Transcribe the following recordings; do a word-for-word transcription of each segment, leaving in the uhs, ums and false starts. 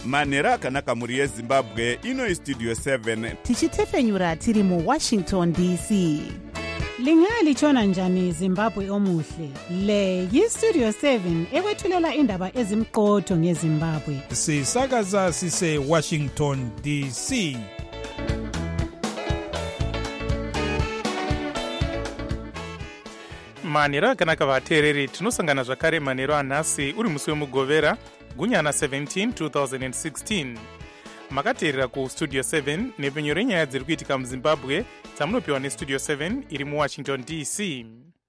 manhero akanaka mhuri yezimbabwe. Ino istudio seven tichitefenyura tiri muwashington D C. Lingalitshona njani Zimbabwe omuhle? Le yistudio seven ekwethulela indaba ezimqotho ngeZimbabwe. Sisakaza sise Washington D C. Manhero akanaka vateereri, tinosangana zvakare manhero anhasi uri musi wemugovera gunyana seventeen two thousand sixteen. Makateerera kustudio seven nepenyo renyaya dziri kuitika muzimbabwe dzamunopiwa nestudio seven iri muwashington D C.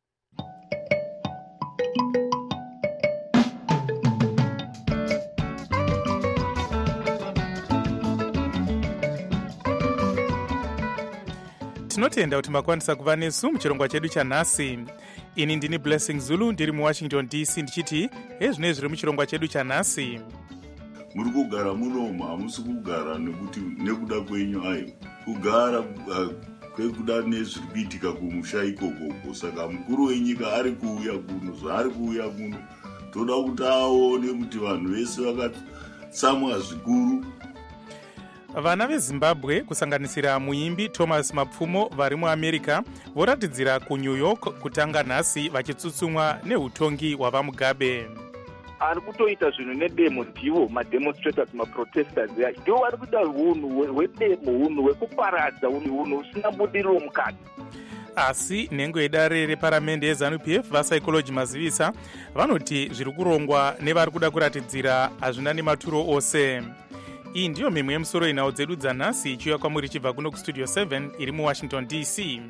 Tinotenda kuti makwanisa kuva nesu muchirongwa chedu chanhasi. Ini ndini Blessing Zulu ndiri muwashington D C ndichiti ezvino zviri muchirongwa chedu chanhasi. Muri kugara muno hamusi kugara nekuti nekuda kwenyu ayo kugara uh, kwekuda nezviri kuitika kumusha ikoko. Saka mukuru wenyika ari kuuya kuno, zvaari kuuya kuno toda kuti aone kuti vanhu vese vakatsamwa zvikuru. Vana veZimbabwe kusanganisira muimbi Thomas Mapfumo vari muAmerica voratidzira kuNew York kutanga nhasi vachitsutsumwa neutongi hwavamugabe. Ari kutoita zvinhu nedemo ndivo mademonstrators maprotesters ndivo vari kuita hunhu hwedemo, hunhu hwekuparadza, hunhu hunhu usina budiriro mukati. Asi nhengo yedare reparamende yeZanu P F vaPsychology Mazivisa vanoti zviri kurongwa nevari kuda kuratidzira hazvina nematuro ose. Iyi ndiyo mimwe yemusoro inhau dzedu dzanhasi ichiuya kwamuri ichibva kuno kustudio seven iri muwashington D C.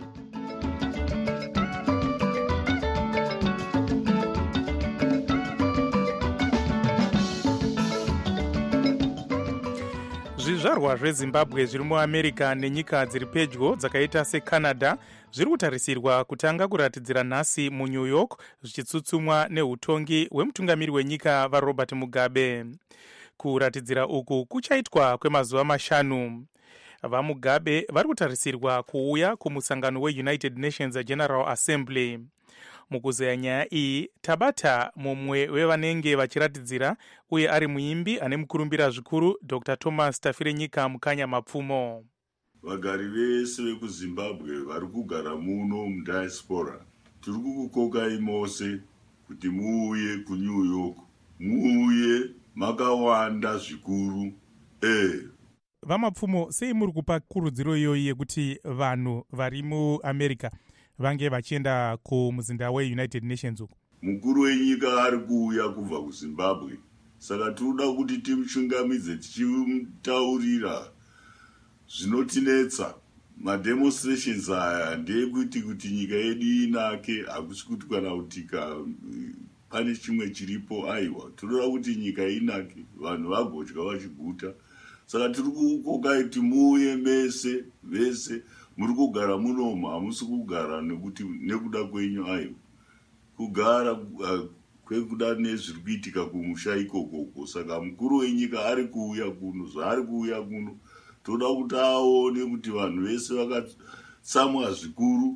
Zvizvarwa zveZimbabwe zviri muAmerica nenyika dziri pedyo dzakaita seCanada zviri kutarisirwa kutanga kuratidzira nhasi muNew York zvichitsutsumwa neutongi hwemutungamiri wenyika vaRobert Mugabe. Kuratidzira uku kuchaitwa kwemazuva mashanu. VaMugabe vari kutarisirwa kuuya kumusangano weUnited Nations General Assembly. Mukuzeya nyaya iyi tabata mumwe wevanenge vachiratidzira uye ari muimbi ane mukurumbira zvikuru Doctor Thomas Tafirenyika Mukanya Mapfumo. Vagari vese vekuZimbabwe vari kugara muno mudiaspora tiri kukukokai mose kuti muuye kuNew York, muuye makawanda zvikuru. Eh VaMapfumo, sei muri kupa kurudziro iyoyi yekuti vanhu vari muAmerica vange vachienda kumuzinda weUnited Nations uku? Mukuru wenyika ari kuuya kubva kuZimbabwe, saka tinoda kuti timuchungamidze tichimutaurira zvinotinetsa. Mademonstrations aya ndeyekuti kuti nyika yedu inake, hakusi kuti kana kutika pane chimwe chiripo. Aiwa, tinoda kuti nyika inake, vanhu vagodya vachiguta. Saka tiri kukokai kuti muuye mese vese. Muri kugara muno hamusi kugara nekuti nekuda kwenyu ayo kugara uh, kwekuda nezviri kuitika kumusha ikoko. Saka mukuru wenyika ari kuuya kuno, zvaari kuuya kuno toda kuti aone kuti vanhu vese vakatsamwa zvikuru,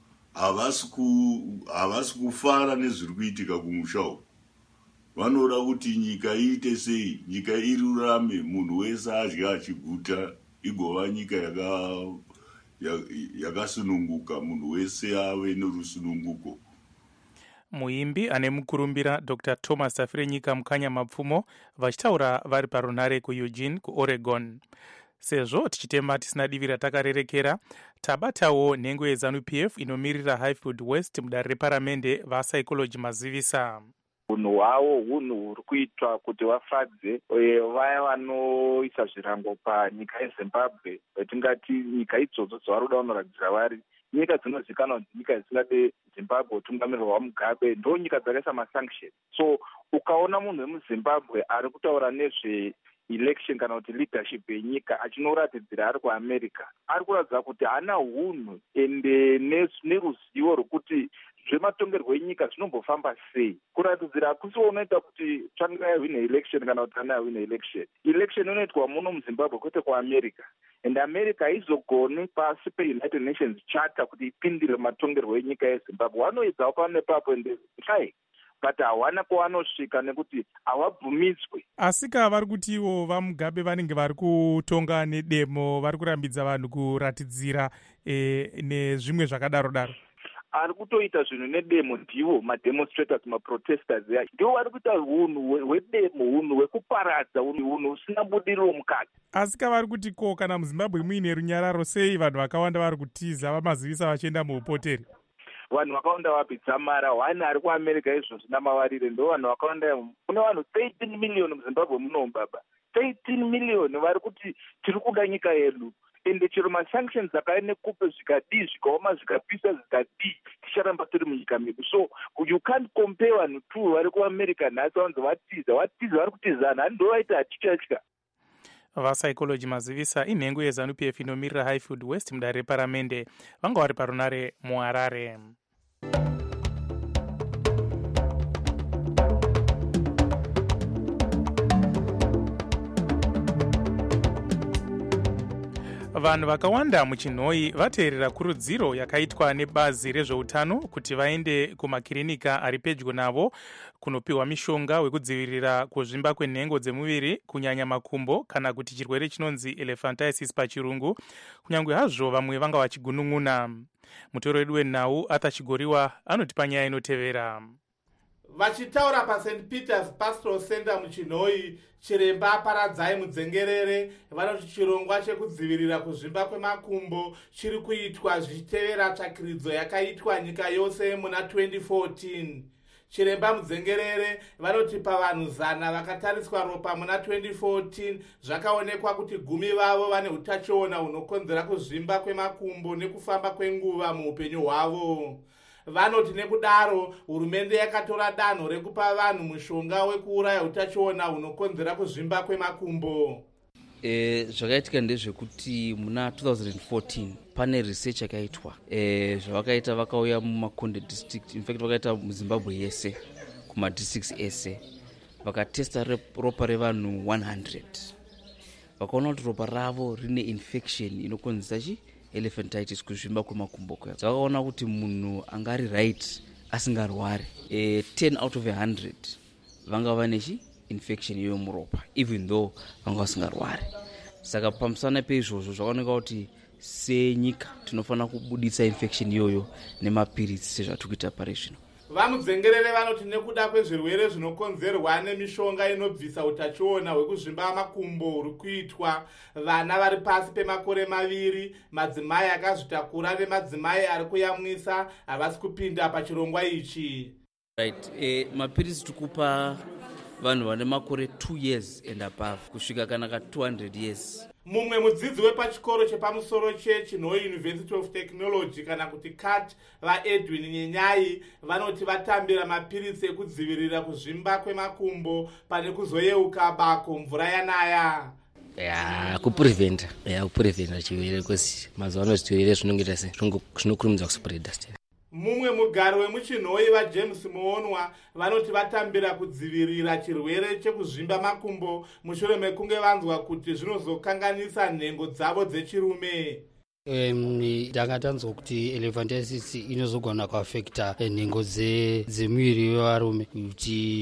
havasi kufara nezviri kuitika kumusha uko. Vanoda kuti nyika iite sei, nyika irurame, munhu wese adya achiguta, igova nyika yaka yakasununguka, munhu wese ave nerusununguko. Muimbi ane mukurumbira Doctor Thomas Tafirenyika Mukanya Mapfumo vachitaura vari parunare kuEugene kuOregon. Sezvo tichitema tisina divi ratakarerekera, tabatawo nhengo yeZanu P F inomirira Highfield West mudare reparamende vaPsychology Mazivisa. Hunhu hwavo hunhu huri kuitwa kuti vafadze vaya vanoisa zvirango panyika yeZimbabwe, vetingati nyika idzodzo dzavari kuda kunoratidzira vari nyika dzinozivikanwa kuti nyika dzisingade Zimbabwe utungamiriro hwaMugabe, ndo nyika dzakaisa masanction. So ukaona munhu wemuZimbabwe ari kutaura nezve election kana kuti leadership yenyika achinoratidzira ari kuAmerica, ari kuratidza kuti hana unhu ende neruzivo rwekuti zvematongerwo enyika zvinombofamba sei. Kuratidzira hakusi unoita kuti tsvanga yahwina election kana kuti hana yahwina election. Election inoitwa muno muZimbabwe kwete kuAmerica. And America haizogoni pasi peUnited Nations Charter kuti ipindire matongerwo enyika yeZimbabwe. Vanoedzawo pano nepapo ende hai but hawana kwavanosvika nekuti havabvumidzwe. asika vari kuti ivo vamugabe vanenge vari kutonga nedemo vari kurambidza vanhu kuratidzira e, nezvimwe zvakadaro daro. Ari kutoita zvinhu nedemo ndivo mademonstrators maprotesters ndivo vari kuita unhu hwedemo, unhu hwekuparadza, unhu husina budiriro mukati. asika vari kuti ko kana muzimbabwe muine runyararo sei vanhu vakawanda vari kutiza vamazivisa vachienda muupoteri? Vanhu vakawanda vabvisa mara hwani ari kuamerica izvozvi namavarire ndo vanhu vakawanda. Kune vanhu thirteen million muzimbabwe munomu baba, thirteen million vari kuti tiri kuda nyika yedu, ende chero masanctions akaene kupe zvikadii zvikaoma zvikapisa zvikadii ticharamba tiri munyika medu. So you can't compare vanhu two vari kuamerica nhasi vanzi vatiza vatiza vari kutizana hani ndo vaita hatityatya. vapsychology mazivisa inhengo yeZANU-P F inomirira Highfield West mudare reparamende vanga vari parunare muharare. vanhu vakawanda muchinhoi vateerera kurudziro yakaitwa nebazi rezveutano kuti vaende kumakirinika ari pedyo navo kunopiwa mishonga wekudzivirira kuzvimba kwenhengo dzemuviri kunyanya makumbo kana kuti chirwere chinonzi elephantiasis pachirungu, kunyange hazvo vamwe vanga vachigunun'una. mutoro wedu wenhau Arthur Chigoriwa anotipa nyaya inotevera. Vachitaura paSaint Peter's Pastoral Center muchinhoi, chiremba Paradzai Mudzengerere vanoti chirongwa chekudzivirira kuzvimba kwemakumbo chiri kuitwa zvichitevera tsvakiridzo yakaitwa nyika yose muna twenty fourteen. Chiremba Mudzengerere vanoti pavanhu zana vakatariswa ropa muna twenty fourteen zvakaonekwa kuti gumi vavo vane utachiona hunokonzera kuzvimba kwemakumbo nekufamba kwenguva muupenyu hwavo. Vanoti nekudaro hurumende yakatora danho rekupa vanhu mushonga wekuuraya utachiona hunokonzera kuzvimba kwemakumbo. E, zvakaitika ndezvekuti muna two thousand fourteen pane research yakaitwa e, zvavakaita vakauya mumakonde district, in fact vakaita muzimbabwe yese kumadistricts ese vakatesta ropa revanhu one hundred vakaona kuti ropa ravo rine infection inokonzera chi elephantitis kuzvimba kwemakumbo kwavo. Zvakaona kuti munhu angari right asingarwari e, ten out of one hundred vanga vane chi infection iyoyo muropa even though vanga vasingarwari. Saka pamusana peizvozvo zvakaoneka kuti senyika tinofanira kubuditsa infection iyoyo nemapiritsi sezvatikuita pari zvino. Vamudzengerere vanoti nekuda kwezvirwere zvinokonzerwa nemishonga inobvisa utachiona hwekuzvimba makumbo huri kuitwa vana vari pasi pemakore maviri, madzimai akazvitakura nemadzimai ari kuyamwisa havasi kupinda pachirongwa ichi. Right, e, mapiritsi tikupa vanhu vane makore two years and above kusvika kana ka two hundred years. Mumwe mudzidzi wepachikoro chepamusoro chechinhoi University of Technology kana kuti C A T vaEdwin Nyenyai vanoti vatambira mapiritsi ekudzivirira kuzvimba kwemakumbo pane kuzoyeuka bako mvura yanaya. Ya kupreventa ya kupreventa chirwere kwesi mazuva ano zvirwere zvinongeta sei zvinokurumidza kuspreada. Mumwe mugari wemuchinhoi vaJames Muonwa vanoti vatambira kudzivirira chirwere chekuzvimba makumbo mushure mekunge vanzwa kuti zvinozokanganisa nhengo dzavo dzechirume. Ndanga tanzwa kuti elephantiasis inozogona kuafekta nhengo dzemuviri wevarume kuti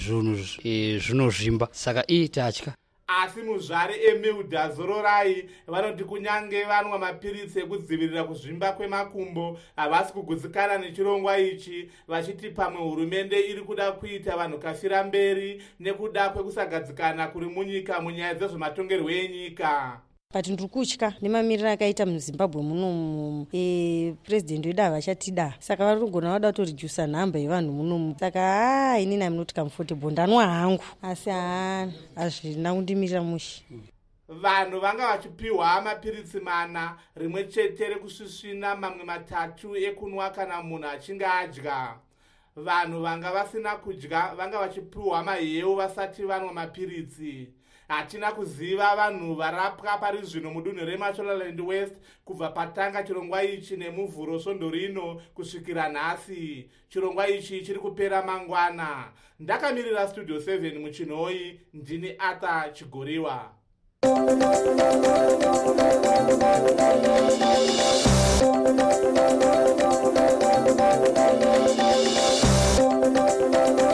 zvinozvimba, saka iyi tatya. Asi muzvari Emilda Zororai vanoti kunyange vanwa mapiritsi ekudzivirira kuzvimba kwemakumbo havasi kugutsikana nechirongwa ichi, vachiti pamwe hurumende iri kuda kuita vanhu kafira mberi nekuda kwekusagadzikana kuri munyika munyaya dzezvematongerwo enyika. But ndiri kutya nemamiriro akaita muZimbabwe munomu, e, president wedu havachatida, saka vari kugona vada kutorijusa nhamba yevanhu munomu. Saka haa inini am not comfortable, ndanwa hangu asi haa hazvina kundimirira mushe. Vanhu vanga vachipiwa mapiritsi mana, rimwe chete rekusvisvina, mamwe matatu ekunwa kana munhu achinge adya. Vanhu vanga vasina kudya vanga vachipiwa maheu vasati vanwa mapiritsi. Hatina kuziva vanhu varapwa pari zvino mudunhu reMashonaland West kubva patanga chirongwa ichi nemuvhuro svondo rino kusvikira nhasi. Chirongwa ichi chiri kupera mangwana. Ndakamirira Studio seven muchinhoi, ndini Arthur Chigoriwa. Thank you.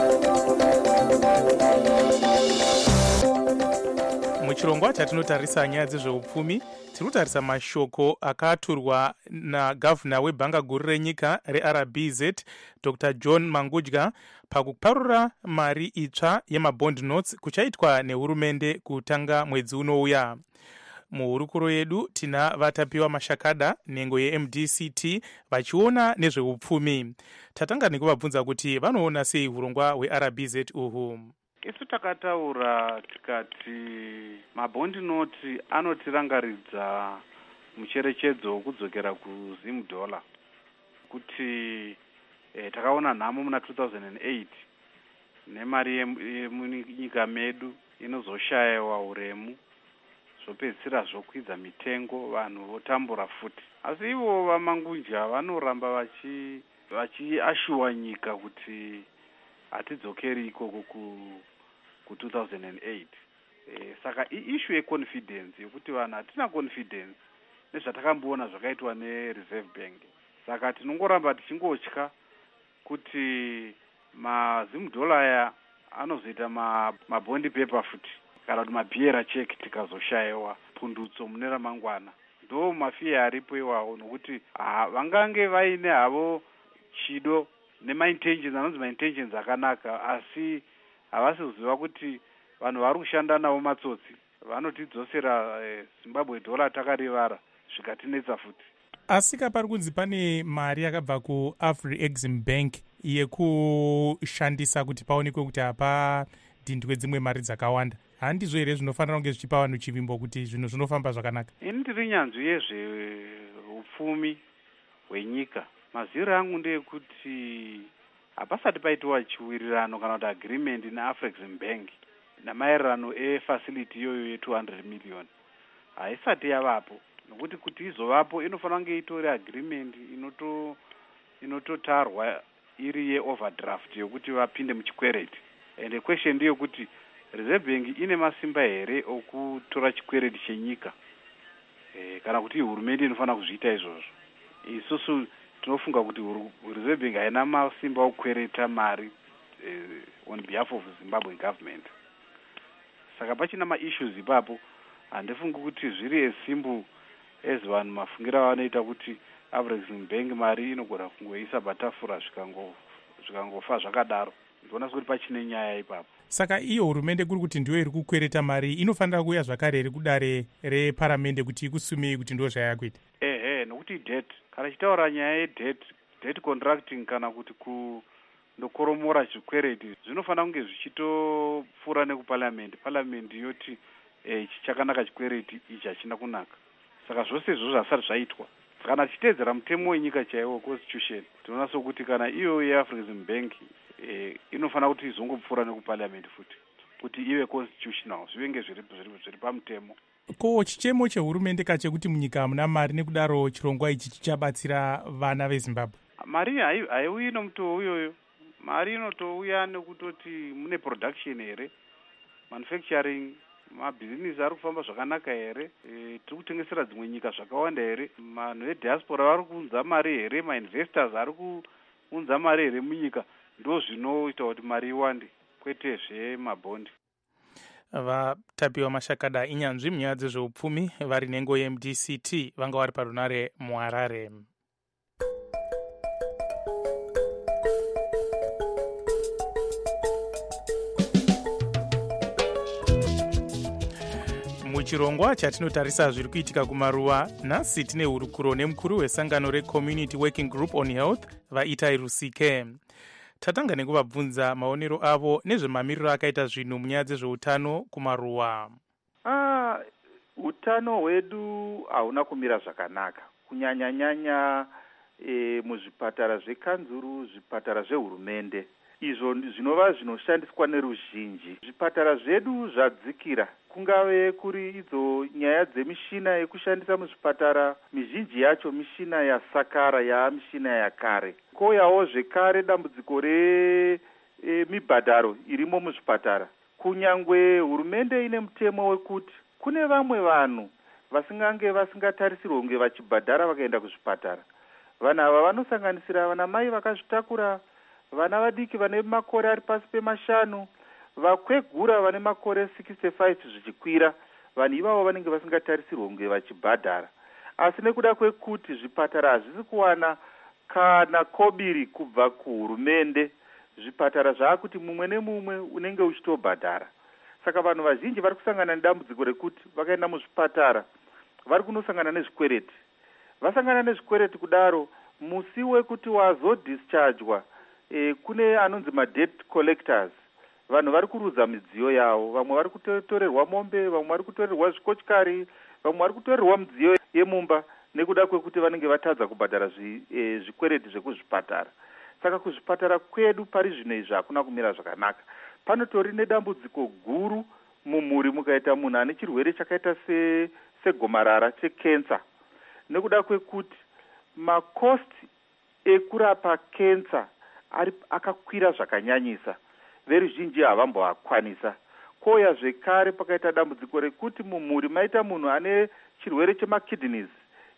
chatinotarisa nyaya dzezveupfumi, tiri kutarisa mashoko akaturwa nagavhuna webhanga guru renyika reR B Z Dr John Mangudya pakuparura mari itsva yemabond notes kuchaitwa nehurumende kutanga mwedzi unouya. Muhurukuro yedu tina vatapiwa mashakada nhengo ye-M D C T vachiona nezveupfumi. Tatanga nekuvabvunza kuti vanoona sei hurongwa hweR B Z uhu. Isu takataura tikati mabondi noti anotirangaridza mucherechedzo wekudzokera kuZim dollar kuti eh, takaona nhamo muna two thousand eight nemari yemunyika medu inozoshayiwa uremu zvopedzisira zvokwidza mitengo, vanhu votambura futi. Asi ivo vaMangudya vanoramba vachi vachiashuwa nyika kuti hatidzokeri ikoko ku ku two thousand eight. Eh, saka iissue yeconfidence yekuti vanhu hatina confidence nezvatakamboona zvakaitwa neReserve Bank. Saka tinongoramba tichingotya kuti maZim dollar aya anozoita mabondi paper futi kana kuti mabiera check tikazoshayiwa pundutso mune ramangwana. Ndo mafiya aripo iwawo nokuti vangange vaine havo chido nemaintentions, anonzi maintentions akanaka, asi havasi kuziva kuti vanhu vari kushanda navo matsotsi vanotidzosera eh, Zimbabwe dollar takarivara zvikatinetsa futi. Asi kapari kunzi pane mari yakabva kuAfri-Exim Bank yekushandisa kuti paonekwe kuti hapa dindwe dzimwe mari dzakawanda. Handizvo here zvinofanira kunge zvichipa vanhu chivimbo kuti zvinhu zvinofamba zvakanaka? Ini ndiri nyanzvi yezveupfumi hwenyika. Maziro angu ndeyekuti hapasati paitiwa chiwirirano kana kuti agreement neAfri-Exim Bank namaererano efacility iyoyo ye two hundred million haisati yavapo, nokuti kuti izovapo inofanira kunge itori agreement inoto inototarwa iri ye-overdraft yokuti vapinde muchikwereti. And the question ndiyo kuti Reserve Bank ine masimba here okutora chikwereti chenyika e, kana kuti hurumende inofanira kuzviita izvozvo. Isusu tinofunga kuti Reserve Bank haina masimba okukwereta mari uh, on behalf of Zimbabwe government. Saka pachina ma-issues ipapo, handifungi kuti zviri esimbu as vanhu mafungira vanoita kuti Afri-Exim Bank mari inogona kungoisa patafura zvikangofa zvakadaro. Ndinoona kuti pachine nyaya ipapo. Saka iyo hurumende kuri kuti ndiyo iri kukwereta mari, inofanira kuuya zvakare iri kudare reparamende kuti ikusumei kuti ndo zvayakuita. Ehe, nokuti debt, kana chitaura nyaya yedebt, debt contracting kana kuti kundokoromora chikwereti zvinofanira kunge zvichitopfuura nekuparliament. Parliament yoti eh, chakanaka chikwereti ichi hachina kunaka. Saka zvose izvozvo zvasati zvaitwa. Kana tichiteedzera mutemo wenyika chaiwo constitution, tinoona sokuti kana iyo yeAfri-Exim Bank eh, inofanira kuti izongopfuura nekuparliament futi kuti ive constitutional, zvivenge zviri zviri pamutemo. Ko chichemo chehurumende kachekuti munyika hamuna mari nekudaro chirongwa ichi chichabatsira vana veZimbabwe? Mari haiuyi nomutoo uyoyo. Mari inotouya nekutoti mune production here, manufacturing, mabhizinisi ari kufamba zvakanaka here, e, tiri kutengesera dzimwe nyika zvakawanda here, vanhu vediaspora vari kuunza mari here, mainvestors ari kuunza mari here munyika. Ndo zvinoita kuti mari iwande, kwete zvemabondi. Vatapiwa mashakada inyanzvi munyaya dzezveupfumi vari nhengo ye-M D C T vanga vari parunare muHarare. Muchirongwa chatinotarisa zviri kuitika kumaruwa, nhasi tine hurukuro nemukuru wesangano reCommunity Working Group on Health vaItai Rusike. Tatanga nekuvabvunza maonero avo nezvemamiriro akaita zvinhu munyaya dzezveutano kumaruwa. Ah, utano hwedu hauna kumira zvakanaka, kunyanya nyanya e, muzvipatara zvekanzuru, zvipatara zvehurumende, izvo zvinova zvinoshandiswa neruzhinji. Zvipatara zvedu zvadzikira, kungave kuri idzo nyaya dzemishina yekushandisa muzvipatara, mizhinji yacho mishina yasakara, yaamishina yakare. Koyawo zvekare dambudziko remibhadharo e, irimo muzvipatara. Kunyangwe hurumende ine mutemo wekuti kune vamwe vanhu vasingange vasingatarisirwe kunge vachibhadhara vakaenda kuzvipatara. Vanhu ava vanosanganisira vana mai vakazvitakura, vana vadiki vane makore ari pasi pemashanu, vakwegura vane makore sixty-five zvichikwira, vanhu ivavo vanenge vasingatarisirwe kunge vachibhadhara. Asi nekuda kwekuti zvipatara hazvisi kuwana kana kobiri kubva kuhurumende, zvipatara zvaakuti mumwe nemumwe unenge uchitobhadhara. Saka vanhu vazhinji vari kusangana nedambudziko rekuti vakaenda muzvipatara vari kunosangana nezvikwereti. Vasangana nezvikwereti kudaro, musi wekuti wazodischargwa e, kune anonzi madebt collectors. Vanhu vari kuruza midziyo yavo, vamwe vari kutorerwa mombe, vamwe vari kutorerwa zvikochikari, vamwe vari kutorerwa midziyo yemumba nekuda kwekuti vanenge vatadza kubhadhara zvi, e, zvikwereti zvekuzvipatara. Saka kuzvipatara kwedu pari zvino izvi hakuna kumira zvakanaka. Panotori nedambudziko guru mumhuri mukaita munhu ane chirwere chakaita se segomarara chekensa. Nekuda kwekuti makosti ekurapa kensa ari akakwira zvakanyanyisa, veruzhinji havamboakwanisa. Koya zvekare pakaita dambudziko rekuti mumhuri maita munhu ane chirwere chemakidneys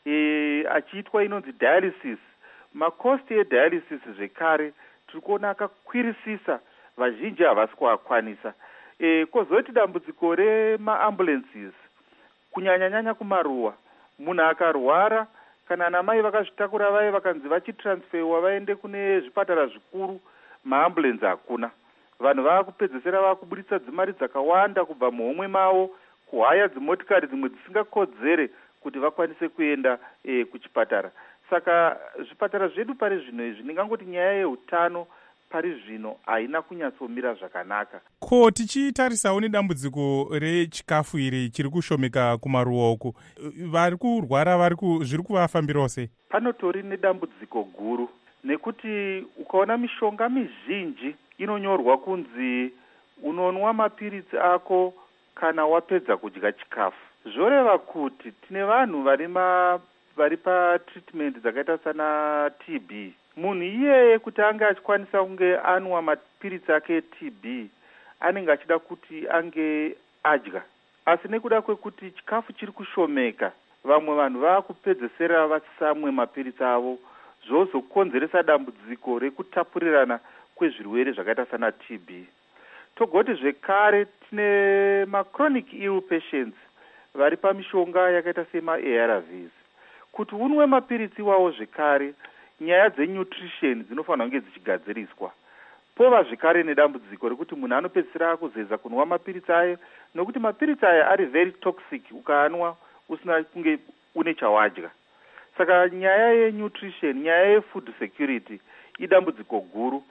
e, achiitwa inonzi dialysis, makosti edialysis zvekare tiri kuona akakwirisisa, vazhinji havasi kuakwanisa. E, kozoti dambudziko remaambulances kunyanya-nyanya kumaruwa, munhu akarwara kana anamai vakazvitakura vaye vakanzi vachitransferwa vaende kune zvipatara zvikuru, maambulensi hakuna. Vanhu vaakupedzesera vaakubuditsa dzimari dzakawanda kubva muhomwe mavo kuhaya dzimotikari dzimwe dzisingakodzere kuti vakwanise kuenda e, kuchipatara. Saka zvipatara zvedu pari zvino izvi ndingangoti nyaya yeutano pari zvino haina kunyatsomira zvakanaka. Ko tichitarisawo nedambudziko rechikafu iri chiri kushomeka kumaruwa uku, vari kurwara vari zviri kuvafambirawo sei? Panotori nedambudziko guru nekuti ukaona mishonga mizhinji inonyorwa kunzi unonwa mapiritsi ako kana wapedza kudya chikafu. Zvoreva kuti tine vanhu vari ma vari patreatment dzakaita sana T B. Munhu iyeye kuti ange achikwanisa kunge anwa mapiritsi ake e-T B anenge achida kuti ange adya. Asi nekuda kwekuti chikafu chiri kushomeka, vamwe vanhu vaakupedzesera vasamwe mapiritsi avo, zvozokonzeresa dambudziko rekutapurirana kwezvirwere zvakaita sana T B. Togoti zvekare tine machronic ill patients vari pamishonga yakaita sema-A R Vs. Kuti unwe mapiritsi iwawo zvekare, nyaya dzenutrition dzinofanira kunge dzichigadziriswa. Pova zvekare nedambudziko rekuti munhu anopedzisira kuzeza kunwa mapiritsi ayo, nokuti mapiritsi aya ari very toxic ukaanwa usina kunge une chawadya. Saka nyaya yenutrition, nyaya yefood security idambudziko guru.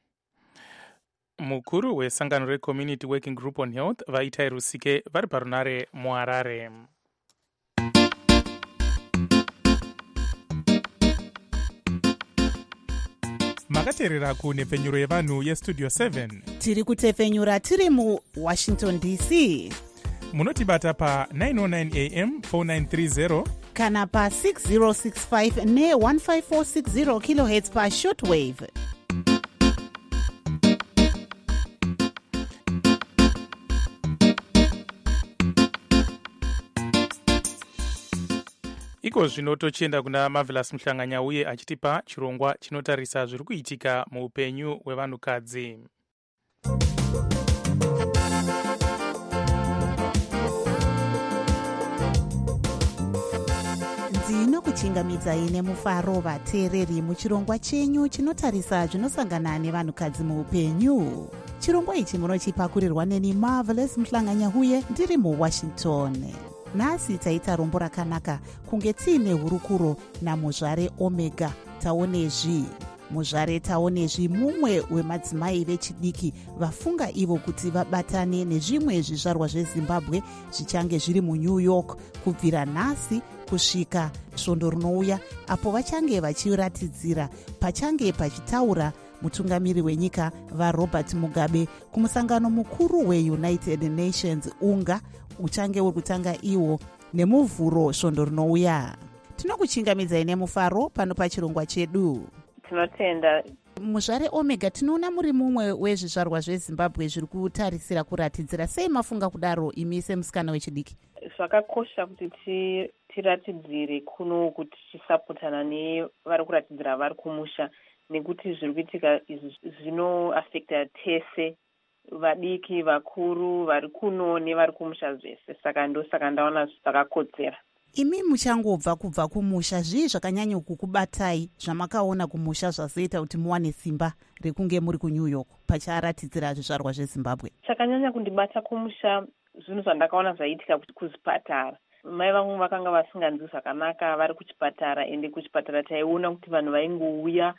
Mukuru wesangano reCommunity Working Group on Health Vaitai Rusike vari parunare muHarare. Makateerera kunhepfenyuro yevanhu yestudio seven. Tiri kutepfenyura tiri muWashington D C. Munotibata pa nine oh nine A M four nine three zero kana pa six zero six five ne one five four six zero kilohertz pa shortwave. Iko zvino tochienda kuna Marvelous Muhlanganya uye achitipa chirongwa chinotarisa zviri kuitika muupenyu hwevanhukadzi. ndinokuchingamidzai nemufaro vateereri muchirongwa chenyu chinotarisa zvinosangana nevanhukadzi muupenyu. Chirongwa ichi munochipakurirwa neni Marvelous Muhlanganya uye ndiri muWashington. Nhasi taita rombo rakanaka kunge tiine hurukuro namuzvare Omega Taonezvi. Muzvare Taonezvi mumwe wemadzimai vechidiki vafunga ivo kuti vabatane nezvimwe zvizvarwa zveZimbabwe zvichange zviri muNew York kubvira nhasi kusvika svondo rinouya, apo vachange vachiratidzira pachange pachitaura mutungamiri wenyika vaRobert Mugabe kumusangano mukuru weUnited Nations unga uchange uri kutanga iwo nemuvhuro svondo rinouya. Tinokuchingamidzai nemufaro pano pachirongwa chedu. Tinotenda. Muzvare Omega, tinoona muri mumwe wezvizvarwa zveZimbabwe zviri kutarisira kuratidzira. Sei mafunga kudaro imi semusikana wechidiki? Zvakakosha kuti tiratidzire kuno kuti tisapotana nevari kuratidzira vari kumusha, nekuti zviri kuitika izvi zvinoafekta tese vadiki vakuru vari kuno nevari kumusha zvese, saka ndosaka ndaona zvakakodzera. Imi muchangobva kubva kumusha, zvii zvakanyanya kukubatai zvamakaona kumusha zvazoita kuti muwane simba rekunge muri kuNew York pacharatidzira zvizvarwa zveZimbabwe? Chakanyanya kundibata kumusha zvinhu zvandakaona zvaiitika kuzvipatara. Mai vangu vakanga vasinganzwi zvakanaka vari kuchipatara, ende kuchipatara taiona kuti vanhu vaingouya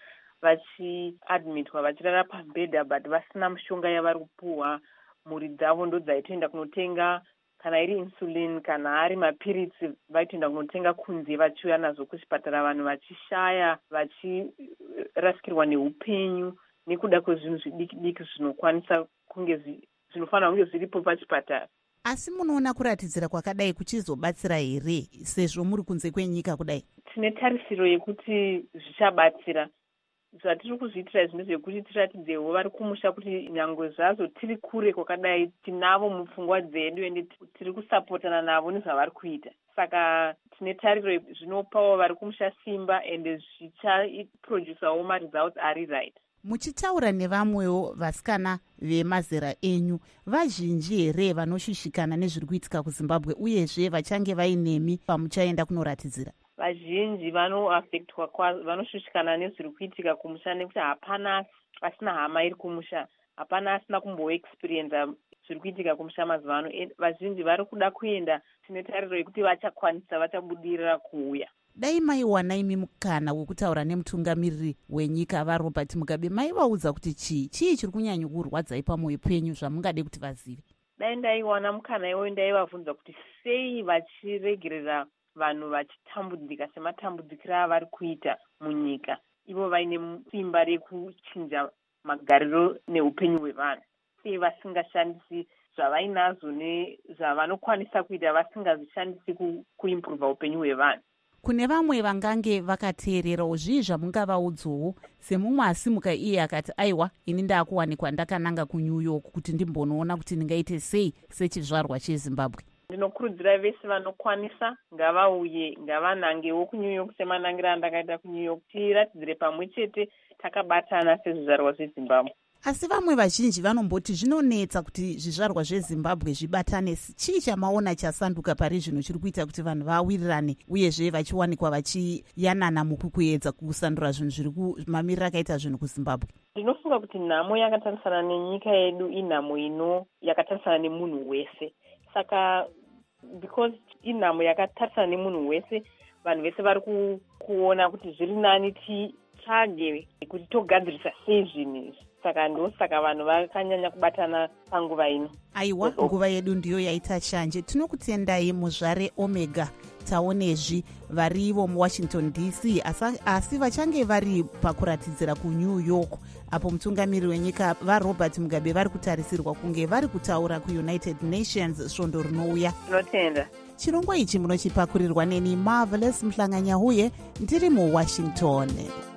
vachiadmitwa vachirara pabhedha but vasina mushonga yavari kupuhwa. Mhuri dzavo ndo dzaitoenda kunotenga, kana iri insulin kana ari mapiritsi vaitoenda kunotenga kunze vachiuya nazvo kuchipatara, vanhu vachishaya vachirasikirwa neupenyu nekuda kwezvinhu zvidiki diki zvinokwanisa kunge zvinofanira kunge zviripo pachipatara. Asi munoona kuratidzira kwakadai kuchizobatsira here sezvo muri kunze kwenyika kudai? Tine tarisiro yekuti zvichabatsira. Zvatiri kuzviitira zvino zvekuti tiratidzewo vari kumusha kuti nyangwe zvazo tiri kure kwakadai tinavo mupfungwa dzedu ende tiri kusapotana navo nezvavari kuita. Saka tine tariro zvinopawo vari kumusha simba ende zvichaprodusawo maresults ari right. Muchitaura nevamwewo vasikana vemazera enyu, vazhinji here vanoshushikana nezviri kuitika kuZimbabwe uyezve vachange vainemi pamuchaenda kunoratidzira? Vazhinji vanoaffectwa, vanoshushikana nezviri kuitika kumusha nekuti hapana asina hama iri kumusha, hapana asina kumboexperience zviri kuitika kumusha mazuva ano. Vazhinji vari kuda kuenda, tine tariro yekuti vachakwanisa, vachabudirira kuuya. Dai maiwana imi mukana wekutaura nemutungamiriri wenyika vaRobert Mugabe, maivaudza kuti chii chii chiri kunyanya kurwadzai pamwoyo penyu zvamungade kuti vazive? Dai ndaiwana mukana iwoyo ndaivabvunza kuti sei vachiregerera vanhu vachitambudzika sematambudzikiro avari kuita munyika, ivo vaine simba rekuchinja magariro neupenyu hwevanhu, sei vasingashandisi zvavainazvo nezvavanokwanisa kuita vasingazvishandisi kuimprova upenyu hwevanhu. Kune vamwe vangange vakateererawo, zvii zvamungavaudzowo semumwe asimuka iye akati aiwa ini ndaakuwanikwa ndakananga kuNew York kuti ndimbonoona kuti ndingaite sei sechizvarwa cheZimbabwe? Ndinokurudzira vese vanokwanisa ngavauye, ngavanangewo kuNew York semanangiro andakaita kuNew York, tiratidzire pamwe chete takabatana sezvizvarwa zveZimbabwe. Asi vamwe vazhinji vanomboti zvinonetsa kuti zvizvarwa zveZimbabwe zvibatane. Chii chamaona chasanduka pari zvino chiri kuita kuti vanhu vawirirane uyezve vachiwanikwa vachiyanana mukukuedza kusandura zvinhu zviri kumamiriro akaita zvinhu kuZimbabwe? Ndinofunga kuti nhamo yakatarisana nenyika yedu inhamo ino yakatarisana nemunhu wese. Saka because inhamo yakatarisana nemunhu wese, vanhu vese vari kuona kuti zviri nani titsvage kuti togadzirisa sei zvinhu izvi. Saka ndosaka vanhu vakanyanya kubatana panguva ino. Aiwa, nguva yedu ndiyo yaita shanje. Tinokutendai muzvare Omega taonezvi varivo muWashington D C asi vachange vari pakuratidzira kuNew York, apo mutungamiriri wenyika vaRobert Mugabe vari kutarisirwa kunge vari kutaura kuUnited Nations svondo rinouya. Tinotenda. Chirongwa ichi munochipakurirwa neni Marvelous Mhlanganyahuye ndiri muWashington.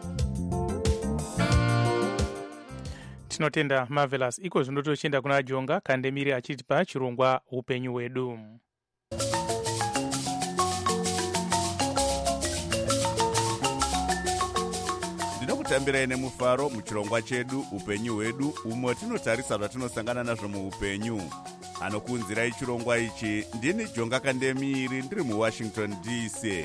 Tinotenda Marvelous. Iko zvino tochienda kuna Jonga Kandemiri achitipa chirongwa upenyu hwedu. Ndinokutambirai nemufaro muchirongwa chedu upenyu hwedu, umwe tinotarisa zvatinosangana nazvo muupenyu. Anokuunzirai chirongwa ichi ndini Jonga Kandemiri ndiri muWashington D C.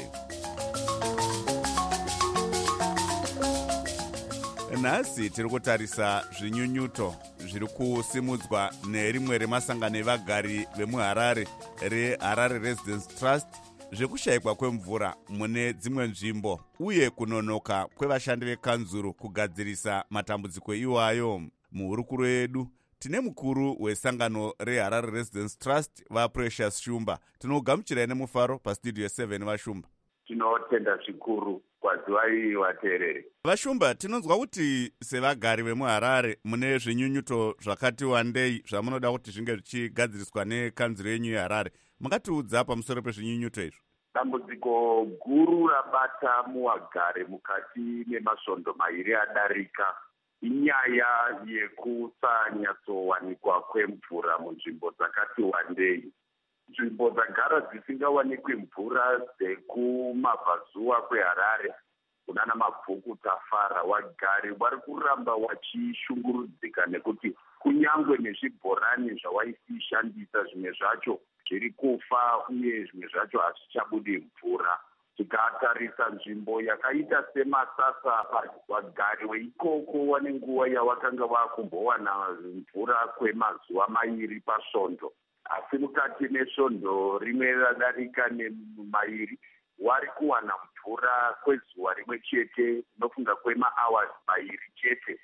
Nhasi tiri kutarisa zvinyunyuto zviri kusimudzwa nerimwe remasangano evagari vemuHarare reHarare Residence Trust zvekushayikwa kwemvura mune dzimwe nzvimbo uye kunonoka kwevashandi vekanzuru kugadzirisa matambudziko iwayo. Muhurukuro yedu tine mukuru wesangano reHarare Residence Trust vaPrecious Shumba. Tinogamuchirai nemufaro pastudio seven vaShumba. Tinotenda zvikuru kwadzivai vateereri. Vashumba, tinonzwa kuti sevagari vemuHarare mune zvinyunyuto zvakati wandei zvamunoda kuti zvinge zvichigadziriswa nekanzuro yenyu yeHarare. Mungatiudza pamusoro pezvinyunyuto izvo? Dambudziko guru rabata muvagari mukati memasvondo mairi adarika inyaya yekusanyatsowanikwa kwemvura munzvimbo dzakati wandei. Nzvimbo dzagara dzisingawanikwi mvura dzekumabvazuva kweHarare kunana Mabvuku, Tafara, Wagari vari kuramba vachishungurudzika nekuti kunyangwe nezvibhorani zvawaisishandisa zvimwe zvacho zviri kufa uye zvimwe zvacho hazvichabudi mvura. Tikatarisa nzvimbo yakaita semasasa vagari veikoko vane nguva yavakanga vakumbowana mvura kwemazuva mairi pasvondo, asi mukati mesvondo rimwe radarika nemairi wari kuwana mvura kwezuva rimwe chete, inofunga kwemahours mairi chete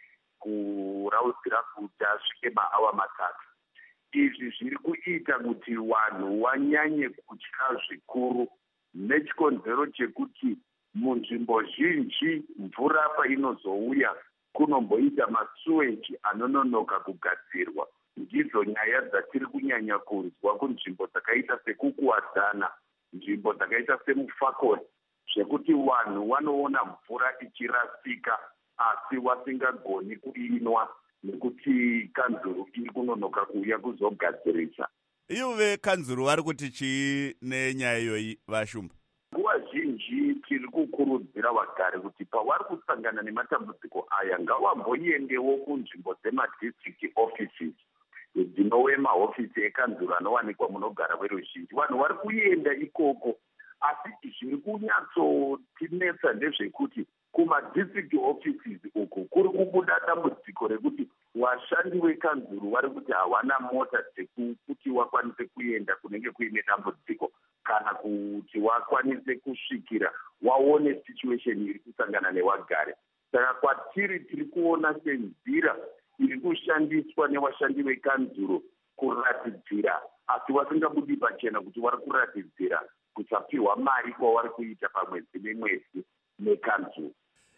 kuraudzira kuti asvike maawa matatu. Izvi zviri kuita kuti vanhu vanyanye kutya zvikuru nechikonzero chekuti munzvimbo zhinji mvura painozouya kunomboita masuweji anononoka kugadzirwa. Ndidzo nyaya dzatiri kunyanya kunzwa kunzvimbo dzakaita sekukuwadzana, nzvimbo dzakaita semufakoni, zvekuti vanhu vanoona mvura ichirasika asi vasingagoni kuinwa nekuti kanzuru iri kunonoka kuuya kuzogadzirisa. Ivo vekanzuru vari kuti chii nenyaya iyoyi vashumba? Nguva zhinji tiri kukurudzira vagari kuti pavari kusangana nematambudziko aya ngavamboendewo kunzvimbo dzemadistrict offices dzinove mahofisi ekanzuru anowanikwa munogara veruzhinji. Vanhu vari kuenda ikoko, asi zviri kunyatsotinetsa ndezvekuti kumadistrict offices uku kuri kubuda dambudziko rekuti vashandi vekanzuru vari kuti havana mota dzekuti vakwanise kuenda kunenge kuine dambudziko kana kuti vakwanise kusvikira waone situation iri kusangana nevagari. Saka kwatiri tiri kuona senzira iri kushandiswa nevashandi vekanzuru kuratidzira, asi vasingabudi pachena kuti vari kuratidzira kusapiwa mari kwavari kuita pamwedzi nemwedzi nekanzuru.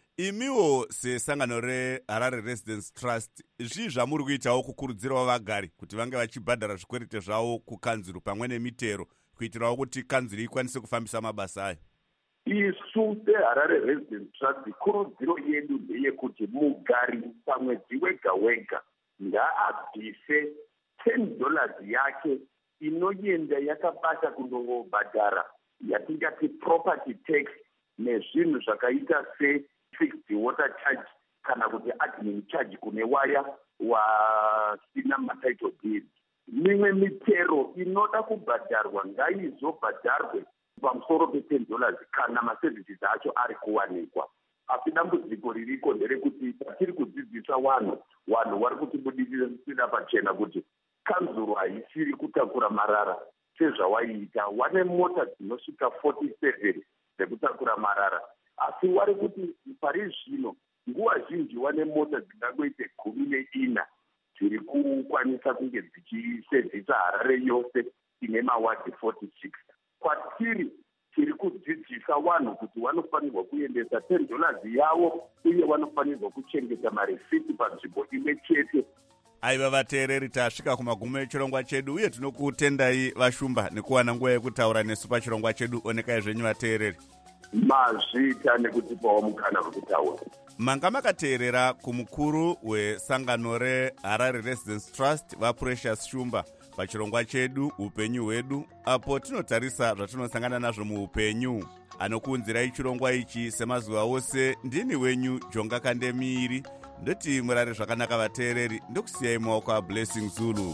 Imiwo sesangano reHarare Residence Trust, zvii zvamuri kuitawo kukurudzirawo vagari kuti vange vachibhadhara zvikwerete zvavo kukanzuru pamwe nemitero kuitirawo kuti kanzuru ikwanise kufambisa mabasa ayo? Isu seHarare Residence Trust, kurudziro yedu ndeyekuti mugari pamwedzi wega wega ngaabvise ten dollars yake inoenda yakabata kundobhadhara yatingati property tax nezvinhu zvakaita se fixed water charge kana kuti admin charge kune waya wasina matitle deed. Mimwe mitero inoda kubhadharwa ngaizobhadharwe pamusoro pe ten dollars kana maservices acho ari kuwanikwa. Asi dambudziko ririko nderekuti tiri kudzidzisa vanhu, vanhu vari kutibudikira pachena kuti kanzuru haisiri kutakura marara sezvawaiita. Wane mota dzinosvika forty-seven dzekutakura marara, asi wari kuti pari zvino nguva zhinji wane mota dzingangoite gumi neina dziri kukwanisa kunge dzichisevhisa Harare yose ine mawadi forty-six. Kwatiri tiri kudzidzisa vanhu kuti vanofanirwa kuendesa ten dollars yavo uye vanofanirwa kuchengeta maresiti panzvimbo imwe chete. Aiva vateereri, tasvika kumagumo echirongwa chedu uye tinokutendai vashumba nekuwana nguva yekutaura nesu pachirongwa chedu. Onekai zvenyu vateereri. Mazvita nekutipawo mukana wekutaura. Manga makateerera kumukuru wesangano reHarare Residence Trust vaPrecious Shumba pachirongwa chedu upenyu hwedu, apo tinotarisa zvatinosangana nazvo muupenyu. Anokuunzirai chirongwa ichi semazuva ose ndini wenyu Jonga Kandemiiri. Ndoti murare zvakanaka vateereri, ndokusiyai mumaoko aBlessing Zulu.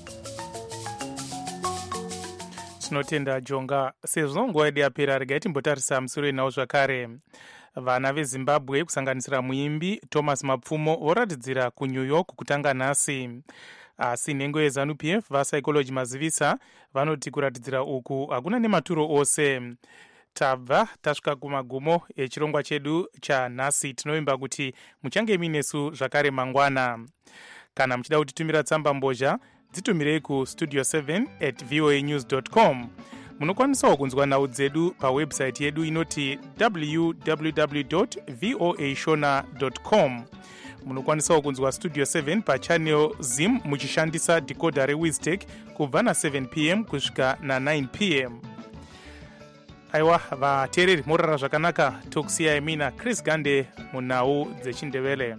Tinotenda Jonga. Sezvo nguva yedu yapera, regai timbotarisa musoro inawo zvakare. Vana veZimbabwe kusanganisira muimbi Thomas Mapfumo voratidzira kuNew York kutanga nhasi. Asi nhengo yeZANU-P F vaPsychology Mazivisa vanoti kuratidzira uku hakuna nematuro ose. Tabva tasvika kumagumo echirongwa chedu chanhasi. Tinoimba kuti muchange minesu zvakare mangwana. Kana muchida kutitumira tsamba mbozha, dzitumirei ku studio seven at voa news dot com. Munokwanisawo kunzwa nhau dzedu pawebsite yedu inoti w w w dot voa shona dot com. Munokwanisawo kunzwa studio seven pachannel Zim muchishandisa decoder reWiztech kubva na seven p m kusvika na nine p m. Aiwa vateereri, morara zvakanaka. Tokusiyai mina Chris Gande munhau dzechindevele.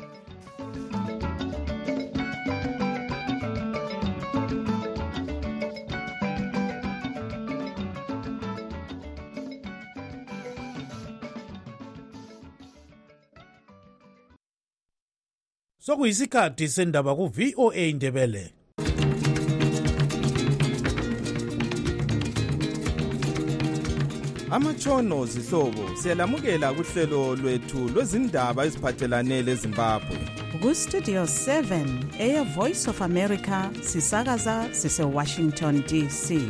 sokuyisikhathi sendaba ku-V O A Ndebele. Amatshono zihlobo siyalamukela kuhlelo lwethu lwezindaba eziphathelane leZimbabwe. Ku-Studio seven eya Voice of America sisakaza sise Washington D C.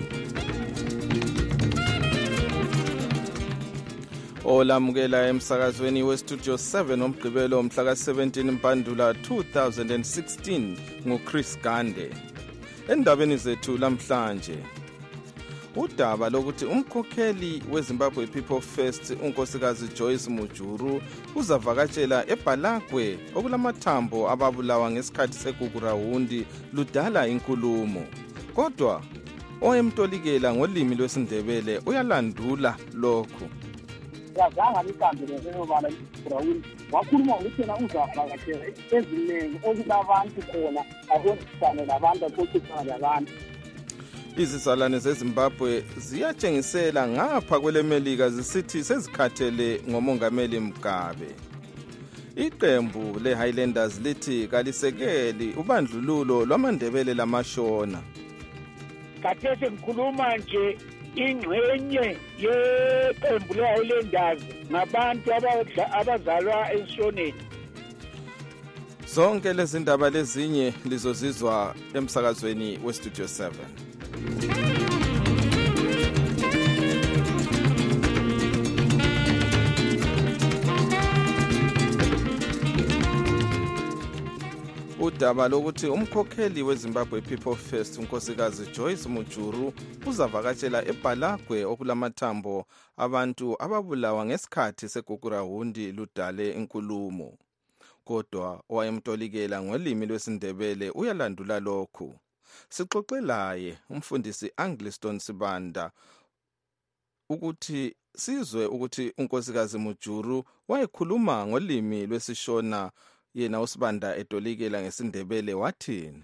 Olamukela emsakazweni we-Studio seven omgqibelo mhla ka-seventeen Mpandula two thousand sixteen nguChris Gande. Endabeni zethu lamhlanje, udaba lokuthi umkhokheli weZimbabwe People First unkosikazi Joyce Mujuru uzavakatshela eBalagwe okulamathambo ababulawa ngesikhathi segugurawundi ludala inkulumo. Kodwa oyemtolikela ngolimi lwesiNdebele uyalandula lokhu. Kazanga likambele leyo bala igrawundi wakhuluma ukuthi yena uzavakatshela ezinengi okulabantu khona abonisane labantu axoxisana labantu. Izizalwane zeZimbabwe ziyatshengisela ngapha kwelemelika zisithi sezikhathele ngomongameli Mugabe. Iqembu leHighlanders lithi kalisekeli ubandlululo lwamaNdebele lamashona. Kathese ngikhuluma nje ingxenye yeqembu leHighlanders ngabantu abazalwa eShoneni. Zonke lezi ndaba lezinye lizozizwa emsakazweni weStudio seven. Udaba lokuthi umkhokheli weZimbabwe People First unkosikazi Joyce Mujuru uzavakatshela eBalagwe okulamathambo abantu ababulawa ngesikhathi segugurawundi ludale inkulumo. Kodwa owayemtolikela ngolimi lwesiNdebele uyalandula lokhu. Sixoxe laye umfundisi Angliston Sibanda ukuthi sizwe ukuthi unkosikazi Mujuru wayekhuluma ngolimi lwesishona, yena uSibanda etolikela ngesiNdebele wathini.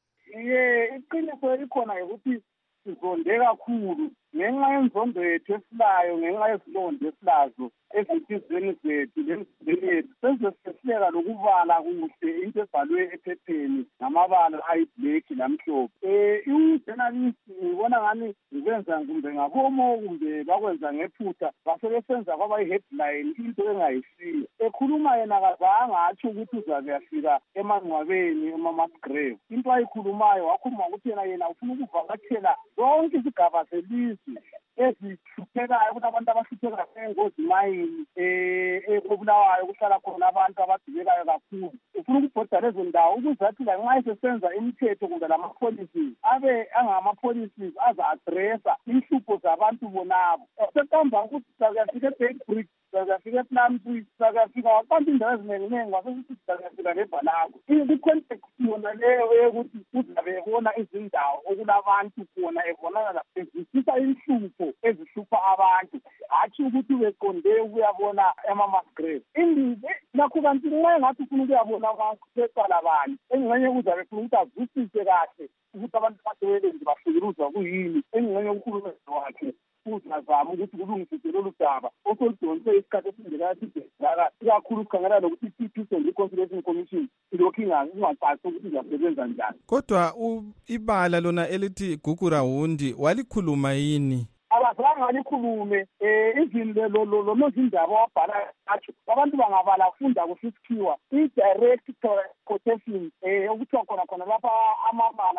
Ye iqiniso likhona ukuthi sizonde kakhulu ngenxa yenzondo yethu esilayo, ngenxa yesilonde esilazo ezinhliziyweni zethu lemzimbeni yethu. Sezesehleka lokubala kuhle into ebhalwe ephepheni ngamabala ayiblack lamhlophe. Um ijournalist ngibona ngani ngikwenza kumbe ngabomo kumbe bakwenza ngephutha basebesenza kwaba i-headline into engayisiyo. Ekhuluma yena kazange atsho ukuthi uzabe yafika emangcwabeni ema-mass grave. Into ayikhulumayo wakhuluma ukuthi yena yena ufuna ukuvakatshela zonke izigaba zelizwe ezihluphekayo, ukuthi abantu abahlupheka ngengozi mayini ekubulawayo kuhlala khona abantu abadibekayo kakhulu. Ufuna ukubhoda lezo ndawo ukuze athi lanxa esesenza imithetho kumbe lama-policies abe angama-policies aza-adressa inhlupho zabantu bonabo. Sekamba ukuthi sakuyafika eBakebrick, sakuyafika ePlumtree, sakuyafika wabantu indawo eziningi-ningi wasesithi sakuyafika leBalagwe. I-context yona leyo eyokuthi uzabe ebona izindawo okulabantu khona ebonakala ezwisisa inhlupho ezihlupha abantu, hatshi ukuthi ubeqonde ukuyabona ema-mass grave. Indize nakho kanti nxa ngathi ufuna ukuyabona kwecala bani, engxenye kuzabe funa ukuthi azwisise kahle ukuthi abantu basebenzi bahlukuluzwa kuyini, engxenye uhulumende wakhe uzazama ukuthi kulungiswe lolu daba osoludonse isikhathi esindekayasibhedlaka, ikakhulu sikhangela lokuthi i-Peace and Reconciliation Commission ilokhu ingacasi ukuthi izasebenza njani. Kodwa ibala lona elithi gugurawundi walikhuluma yini? Abazange balikhulume izinto lomozindaba wabhala athi abantu bangabala kufunda kufisikhiwa i-direct quotation okuthiwa khona khona lapha amabala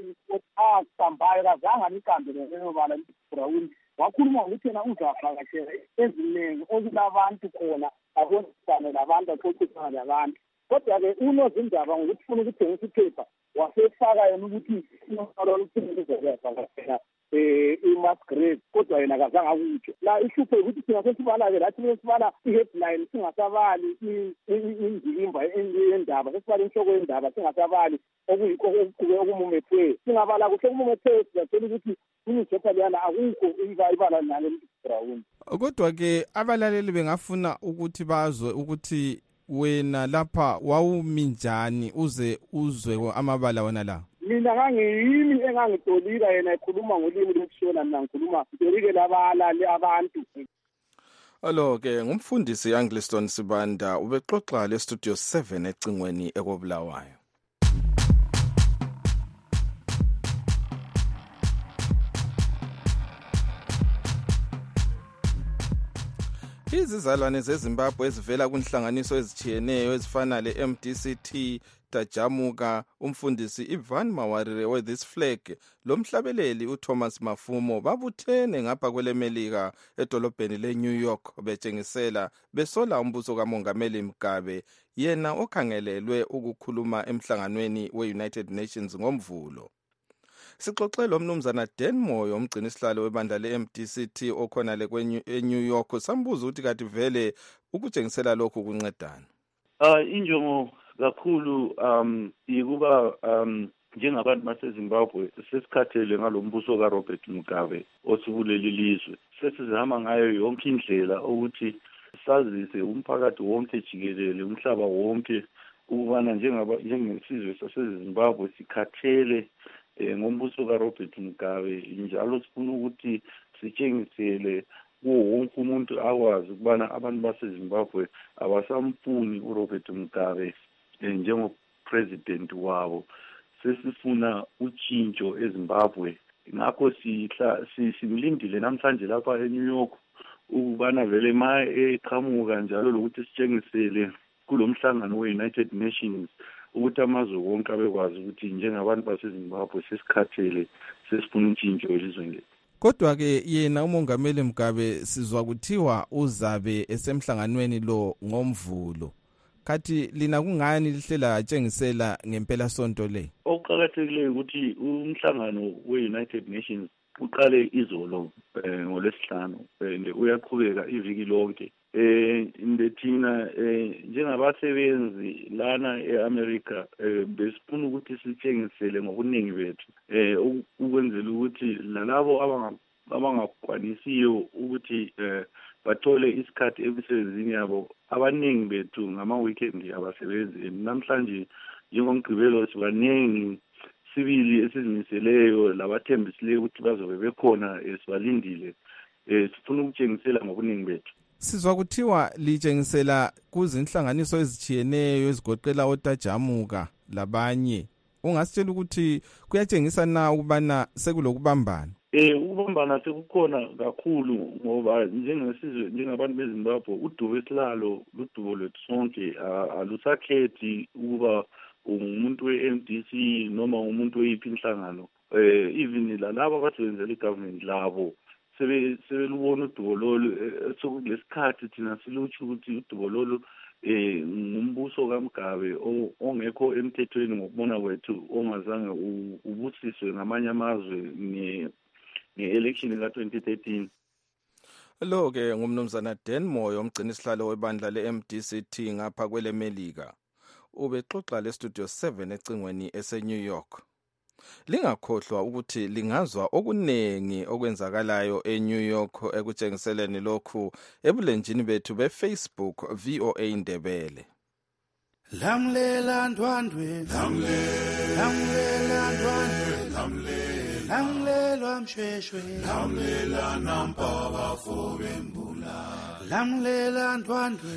asambayo kazange alikambele leyo bala gugurawundi. Wakhuluma ukuthi yena uzavakatshela ezinengi okulabantu khona abonisane labantu axoxisana labantu. Kodwa-ke unozindaba ngokuthi funa ukuthengisa iphepha wasefaka yena ukuthi uzavakatshela i-mass grave, kodwa yena kazange akutsho. La ihlupho ukuthi thina sesibala-ke lathi sesibala i-headline singasabali indikimba yendaba, sesibala inhloko yendaba singasabali okuyikho okumumethwe. Singabala kuhle okumumethwe sizatshela ukuthi kunijepha liyana akukho ibala nalo ground. Kodwa-ke abalaleli bengafuna ukuthi bazwe ukuthi wena lapha wawumi njani uze uzwe amabala wena la. Mina ngangiyimi engangitolika yena ekhuluma ngolimi lwesishona, mina ngikhuluma ngitolike labalali abantu. Alo ke ngumfundisi Angliston Sibanda ubexoxa le studio seven ecingweni ekobulawayo. Izizalwane zeZimbabwe ezivela kunhlanganiso ezitshiyeneyo ezifana le-M D C T Tajamuka, umfundisi Ivan Mawarire we This Flag lomhlabeleli uThomas Mafumo babuthene ngapha kwelemelika edolobheni leNew York betshengisela besola umbuso kaMongameli Mugabe, yena okhangelelwe ukukhuluma emhlanganweni we-United Nations ngomvulo. Sixoxe lo mnumzana Dan Moyo umgcini isihlalo webandla le-M D C T okhona le eNew York, sambuza ukuthi kathi vele ukutshengisela lokhu kuncedana. Ah injongo kakhulu um ikuba um njengabantu baseZimbabwe sesikhathele ngalombuso kaRobert Mugabe osibuleli lizwe. Sesizama ngayo yonke indlela ukuthi sazise umphakathi wonke jikelele umhlaba wonke ukubana njengaba njengesizwe saseZimbabwe sikhathele ngombuso kaRobert Mugabe, njalo sifuna ukuthi sitshengisele kuwo wonke umuntu akwazi ukubana abantu baseZimbabwe abasamfuni uRobert Mugabe njengopresident wabo. Sesifuna utshintsho eZimbabwe, ngakho sihla simlindile namhlanje lapha eNew York ukubana vele ma eqhamuka njalo lokuthi sitshengisele kulomhlangano we-United Nations ukuthi amazwe wonke abekwazi ukuthi njengabantu baseZimbabwe sesikhathele sesifuna utshintsho elizweni lethu. Kodwa ke yena uMongameli Mugabe sizwa kuthiwa uzabe esemhlanganweni lo ngomvulo. Kathi lina kungani lihlela atshengisela ngempela sonto le? Okuqhakathekileyo ukuthi umhlangano we-United Nations uqale izolo ngolesihlanu and uyaqhubeka iviki lonke. Eh indethina njengabasebenzi lana eAmerica besifuna ukuthi sitshengisele ngokuningi bethu eh ukwenzela ukuthi lalabo abangakwanisiyo ukuthi bathole isikhathi emisebenzini yabo, abaningi bethu ngama weekend abasebenzi. Namhlanje njengomgqibelo sibaningi sibili esizimiseleyo labathembisileyo ukuthi bazobe bekhona esibalindile. Eh sifuna ukutshengisela ngokuningi bethu. Sizwa kuthiwa litshengisela kuzinhlanganiso ezitshiyeneyo ezigoqela oTajamuka labanye. Ungasitshela ukuthi kuyatshengisa na ukubana sekulokubambana? Eh ukubambana sekukhona kakhulu ngoba njengesizwe njengabantu beZimbabwe udubo esilalo ludubo lwethu sonke, alusakhethi ukuba umuntu we-M D C noma umuntu weyiphi inhlangano. Eh even lalabo abasebenzela igovernment labo sebelubona udubo lolu sokulesikhathi thina silutsho ukuthi udubo lolu eh ngumbuso kaMugabe ongekho emthethweni ngokubona kwethu, ongazange ubusiswe ngamanye amazwe nge nge-election ka twenty thirteen. Lo ke ngumnumzana Dan Moyo umgcini isihlalo webandla le-M D C T ngapha kwelemelika. Ubexoxa le studio seven ecingweni eseNew York. Lingakhohlwa ukuthi lingazwa okunengi okwenzakalayo eNew York ekutshengiseleni lokhu ebulenjini bethu beFacebook V O A Indebele. Lamlela ndwandwe, lamlela ndwandwe, lamlela mshweshwe, lamlela nampaba fobembula, lamlela ndwandwe,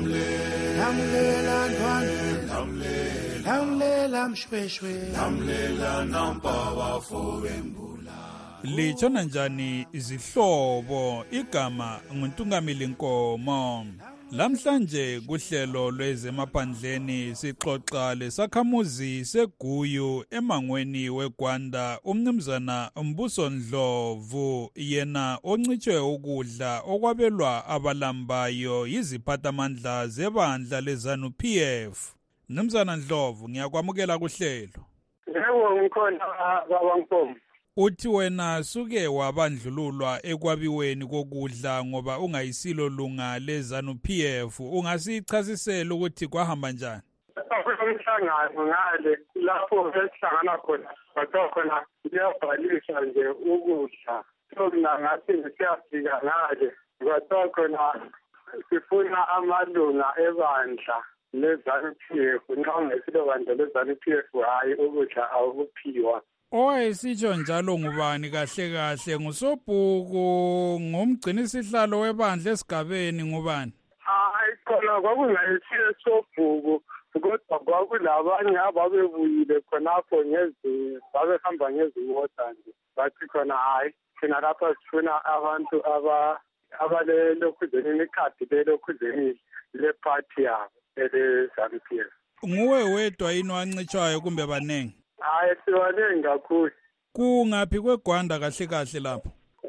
lamlela ndwandwe, lamlela mshweshwe, lamlela nampaba fobembula. Litshona njani izihlobo, igama nguNtungamili Nkomo. Lamhlanje kuhlelo lwezemaphandleni sixoxa lesakhamuzi seguyu emangweni weGwanda umnumzana Mbuso Ndlovu, yena oncitshwe ukudla okwabelwa abalambayo yiziphathamandla zebandla leZanu P F. Mnumzana Ndlovu, ngiyakwamukela kuhlelo. Yebo ngikhona baba Nkomo. Uthi wena suke wabandlululwa ekwabiweni kokudla ngoba ungayisilo lunga leZanu P F, ungasichazisela ukuthi kwahamba njani? Umhlangano ngale lapho esihlangana khona batho khona siyabhalisa nje ukudla, sona ngathi siyafika ngale batho khona sifuna amalunga ebandla leZanu P F, nxa ngesilo bandla leZanu P F hayi ukudla awukuphiwa. Owayesitsho njalo ngubani kahle kahle ngusobhuku ngumgcini sihlalo webandla esigabeni ngubani? Hayi khona kwakungayisiye sobhuku kodwa kwakulabanye ababebuyile khonapho ngezi babehamba ngezimota nje bathi khona hayi thina lapha sifuna abantu aba abalelokhuzeni ikhadi lelokhuzeni lephathi yabo ele-ZANU P F. Nguwe wedwa yini wancitshwayo kumbe banengi? Hayi sibanengi kakhulu. Kungaphi kweGwanda kahle kahle lapho?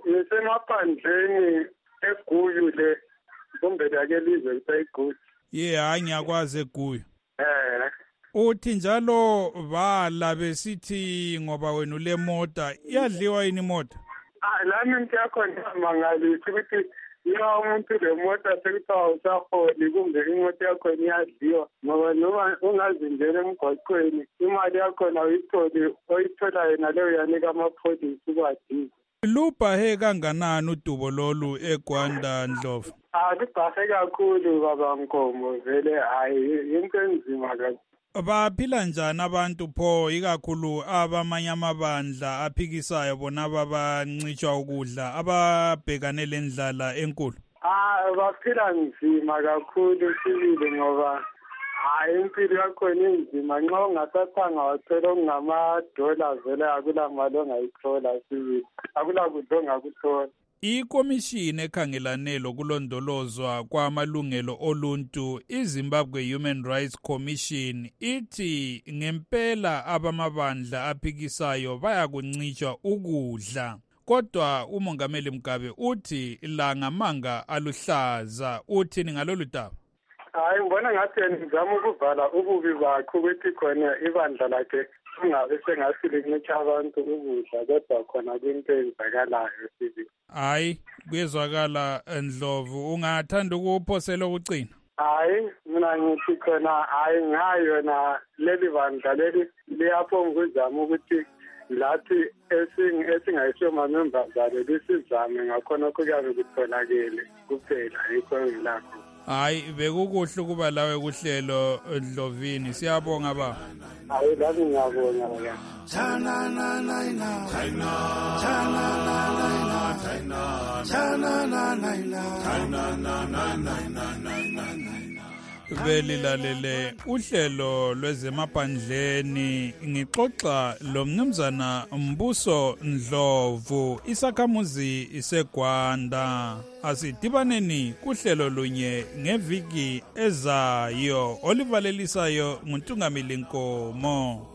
Ngisemaphandleni eGuyu le kumbe lake lizwe eGuyu. Ye hayi ngiyakwazi eGuyu. Eh. Uthi njalo bala besithi ngoba wena ule mota iyadliwa yini imota? Ah lami into yakho ngiyamangalisa ukuthi ya umuntu le mota sekuthiwa usaholi kumbe imoto yakho iyadliwa ngoba noma ungazingena emgwaqweni imali yakhona uyitholi oyithola yena leyo yanika amapholisi ukwadisa. Lubhahe kanganani udubo lolu eGwanda Ndlovu? Ah lubhahe kakhulu baba Nkomo vele hayi into enzima kakhulu. Baphila njani abantu pho ikakhulu abamanye amabandla aphikisayo bona babancitshwa ukudla ababhekane lendlala enkulu? Ah baphila nzima kakhulu sibili ngoba hayi impilo yakhona inzima nxa ungasathanga wathola okungamadola vele akula mali ongayithola sibili akula kudla ongakuthola. Ikomishini ekhangelane lokulondolozwa kwamalungelo oluntu iZimbabwe Human Rights Commission ithi ngempela abamabandla aphikisayo bayakuncitshwa ukudla. Kodwa uMongameli Mugabe uthi la ngamanga aluhlaza. Uthini ngalolu daba? Hayi ngibona ngathi ngizama ukuvala ububi bakho ukuthi khona ibandla lakhe ungabe sengasilinitsha abantu ukudla kodwa khona kwinto eyenzakalayo sibili. Hayi kuyezwakala Ndlovu ungathanda ukuphosela ukucina? Hayi mina ngithi khona hayi ngayo na leli bandla leli liyapho ngizama ukuthi lathi esingayisiyo ma-members alo lisizame ngakhona kuyabe kutholakele kuphela yikho engilakho. Hayi bekukuhle ukuba lawe kuhlelo Ndlovini siyabonga ba. Hayi lami ngiyabonga baba. Chana na na na China Chana na na China Chana na na China na na na na Belilalele uhlelo lwezemaphandleni ngixoxa lo mnumzana Mbuso Ndlovu isakhamuzi iseGwanda. Asidibaneni kuhlelo lunye ngeviki ezayo olivalelisayo nguNtungamili Nkomo.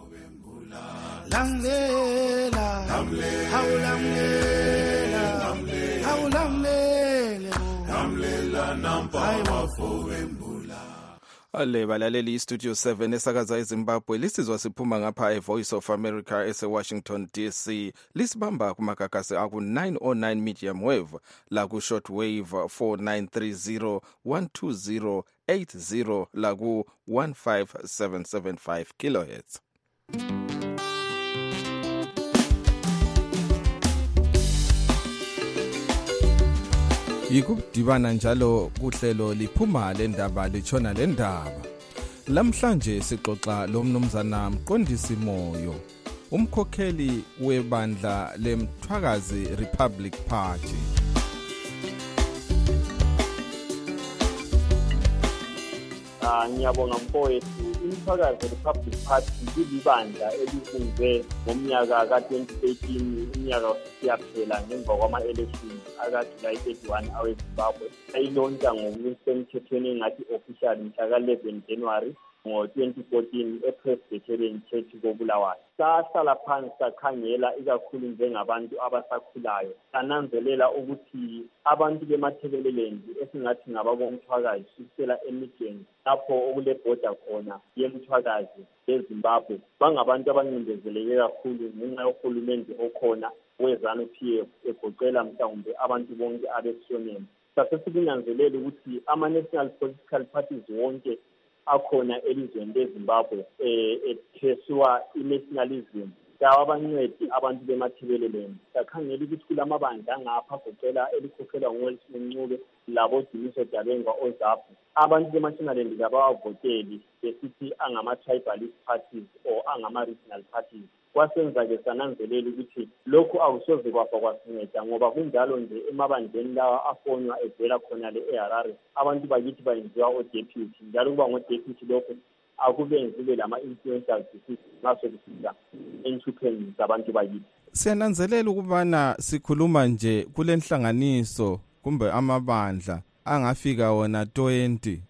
Lamlela hawulamlela hawulamlela lamlela nampa wafowembula. Ale balaleli iStudio seven esakaza eZimbabwe lisizwa siphuma ngapha eVoice of America eseWashington D C lisibamba kumagagasi aku nine oh nine medium wave la ku short wave four nine three zero one two zero eight zero la ku one five seven seven five kilohertz. Yikudibana njalo kuhlelo liphuma lendaba lichona lendaba. Lamhlanje sixoxa lo mnumzana Mqondisi Moyo, umkhokheli webandla leMthwakazi Republic Party. Ah ngiyabonga mfowethu, iMthwakazi Republic Party libandla elifungwe ngomnyaka ka twenty eighteen unyaka siyaphela ngemva kwama elections aka July thirty-one aweZimbabwe. Ayilonta ngokusemthethweni ngathi official mhla ka eleven January ngo twenty fourteen ePresbyterian Church koBulawayo. Sahlala phansi sakhangela ikakhulu njengabantu abasakhulayo, sananzelela ukuthi abantu bemathebeleland esingathi ngababomthwakazi kusela eMidlands lapho okule border khona yeMthwakazi eZimbabwe bangabantu abancindezeleke kakhulu ngenxa yohulumende okhona weZANU P F egoqela mhlawumbe abantu bonke abesoneni. Sasesikunanzelela ukuthi ama-national political parties wonke akhona elizweni leZimbabwe eh ethesiwa i-nationalism yawabancedi abantu bemathebeleleni. Sakhangela ukuthi kulamabandla angapha goqela elikhokhelwa nguWelson Ncube labo Dumiso Dabenga oZAPU. Abantu beMashonaland abawavoteli besithi angama-tribalist parties or angama-regional parties. Kwasenza-ke sananzelela ukuthi lokhu akusoze kwafa kwasinceda ngoba kunjalo nje emabandleni lawa afonywa evela khona le eHarare abantu bakithi bayenziwa o-deputy njalo kuba ngo-deputy lokhu akubenzi kube lama-influencers ngaso kufika enhlupheni zabantu bakithi. Siyananzelela ukubana sikhuluma nje kule nhlanganiso kumbe amabandla angafika wona twenty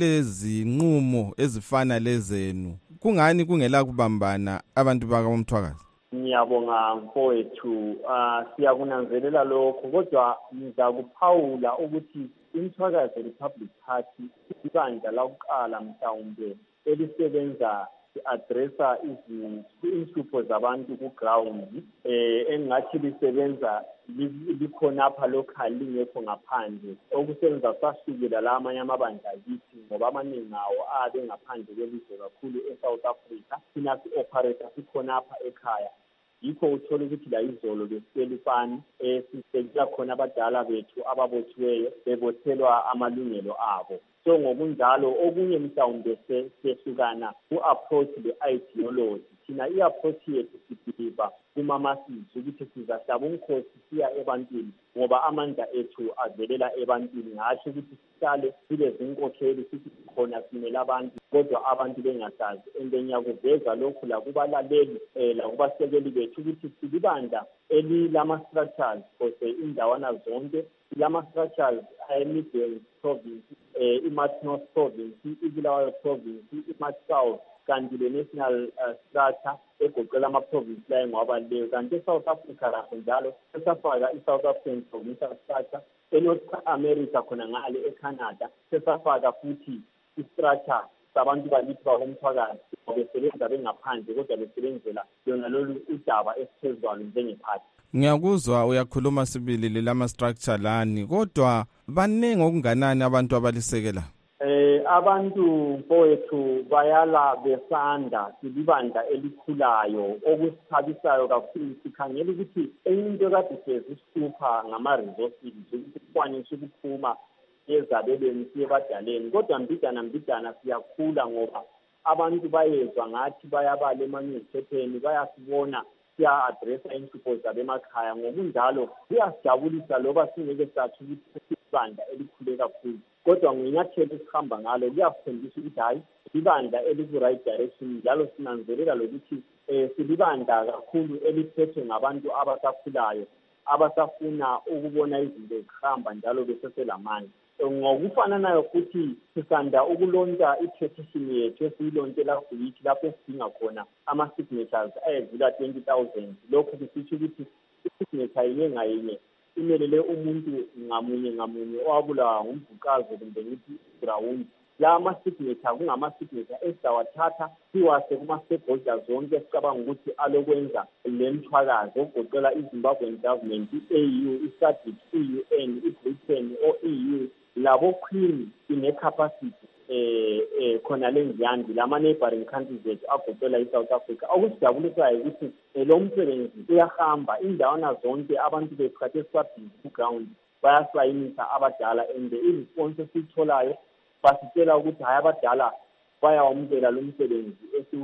alezinqumo ezifana lezenu. Kungani kungela kubambana abantu bakaMthwakazi? Ngiyabonga mfowethu, uh, siyakunanzelela lokho kodwa ngiza kuphawula ukuthi iMthwakazi Republic Party ibandla lokuqala mhlawumbe elisebenza addressa izinhlupho zabantu ku ground eh engathi lisebenza likhonapha local lingekho ngaphandle okusebenza sasukela la amanye amabandla kithi ngoba amaningi nawo abe ngaphandle kwelizwe kakhulu eSouth Africa thina si-operator sikhonapha ekhaya. Yikho uthola ukuthi la izolo beselifani esisebenzisa khona abadala bethu ababothiweyo bebothelwa amalungelo abo. So ngokunjalo okunye mhlawumbe sehlukana ku-approach le-ideology. Thina i-approach yethu sibhiliva kuma-masses ukuthi sizahlaba umkhosi siya ebantwini ngoba amandla ethu avelela ebantwini. Ngasho ukuthi sihlale sibe zinkokheli sithi khona simele abantu kodwa abantu bengasazi. And then ngiyakuveza lokhu la kubalaleli eh la kubasekeli bethu ukuthi silibandla elilama-structures kose indawana zonke lama-structures e-Midwest province, eh, i-North province, i-Bulawayo province, i-South kanti le-national uh, structure egoqela ama-province la engwabaleyo kanti e-South Africa lakho njalo sesafaka i-South African provincial structure, e-North America khona ngale eCanada sesafaka futhi i-structure sabantu bakithi bakoMthwakazi besebenza bengaphandle kodwa besebenzela yona lolu udaba esiphezulu njengephathi. Ngiyakuzwa uyakhuluma sibili lelama-structure lani kodwa baningi okunganani abantu abalisekela? Eh abantu mfowethu bayala besanda silibandla elikhulayo okusithabisayo kakhulu sikhangela ukuthi into kade sezisipha ngama-resources ukuthi kwanise ukuphuma ezabelweni siyebadaleni kodwa mbidana mbidana siyakhula ngoba abantu bayezwa ngathi bayabala emanyuziphepheni bayasibona siya-adressa inhlupho zabemakhaya. Ngokunjalo kuyasijabulisa loba singeke sathi ukuthi ibandla elikhule kakhulu kodwa nginyathelo esihamba ngalo kuyakhombisa ukuthi hayi ibandla eliku-right direction njalo sinanzelela lokuthi um silibandla kakhulu eliphethwe ngabantu abasakhulayo abasafuna ukubona izinto zihamba njalo beseselamandla. Ngokufananayo futhi sisanda ukulonta i-petition yethu esiyilonte lapho yithi lapho esidinga khona ama-signatures ayedlula twenty thousand. Lokhu kusitsho ukuthi i-signature yinye ngayinye imelele umuntu ngamunye ngamunye owabulawa ngumvukazi kumbe ngithi igrawundi. La ama-signature kungama-signature esizawathatha siwase kuma-stakeholders zonke esicabanga ukuthi alokwenza le mthwakazi ogoqela iZimbabwean government, i-A U, i-SADC, i-U N, i-Britain, o-E U labo queen ine-capacity eh eh khona lenziyandi lama-neighboring countries ethu agoqela i-South Africa. Okusijabulisayo ukuthi lo msebenzi uyahamba indawana zonke abantu besikhathi esibabhizi ku-ground bayasayinisa abadala and i-response esiyitholayo basitshela ukuthi hayi abadala bayawamukela lo msebenzi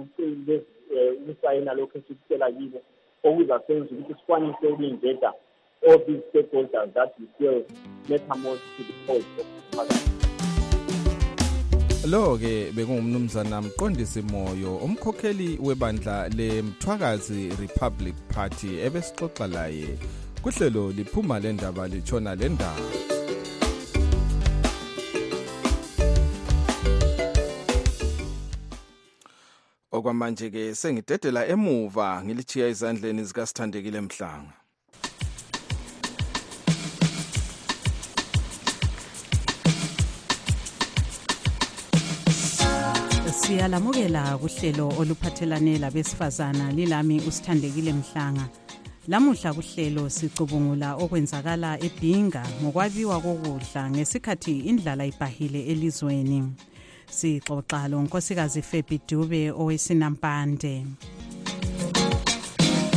ukusayina lokhu esikucela kibo okuzasenza ukuthi sikwanise ukulingeda all these stakeholders that we feel metamorph to the cause of phakathi. Lo-ke bekungumnumzana Mqondisi Moyo umkhokheli webandla leMthwakazi Republic Party ebesixoxa laye kuhlelo liphuma lendaba litshona lendaba. Okwamanje ke sengidedela emuva ngilichiya izandleni zikaSithandekile Mhlanga. Siyalamukela kuhlelo oluphathelane labesifazana lilami uSithandekile Mhlanga. Lamuhla kuhlelo sicubungula okwenzakala eBhinga ngokwabiwa kokudla ngesikhathi indlala ibhahile elizweni. Sixoxa lo nkosikazi Febby Dube owesinampande.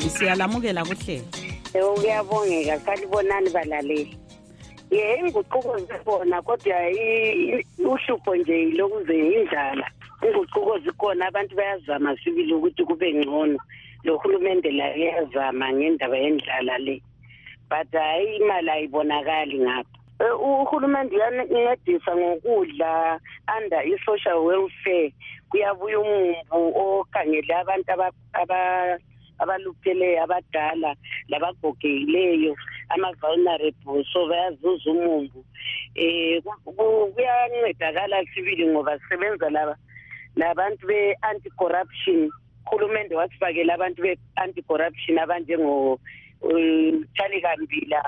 Siyalamukela kuhle. Yebo kuyabongeka salibonani balaleli. Ye inguquko zikhona kodwa uhlupho nje lokuze indlala. Inguquko zikhona abantu bayazama sibili ukuthi kube ngcono. Lo hulumende la yazama ngendaba yendlala le. But hayi imali ayibonakali ngapha. Uhulumende uyancedisa ngokudla under i-social welfare. Kuyabuya umumbu okhangela abantu aba abalupheleyo abadala labagogekileyo ama-vulnerable so bayazuza umumbu. Eh kuyancedakala sibili ngoba sisebenza laba labantu be-anti-corruption. Uhulumende wasifakela abantu be-anti-corruption abanjengo Charlie Kambila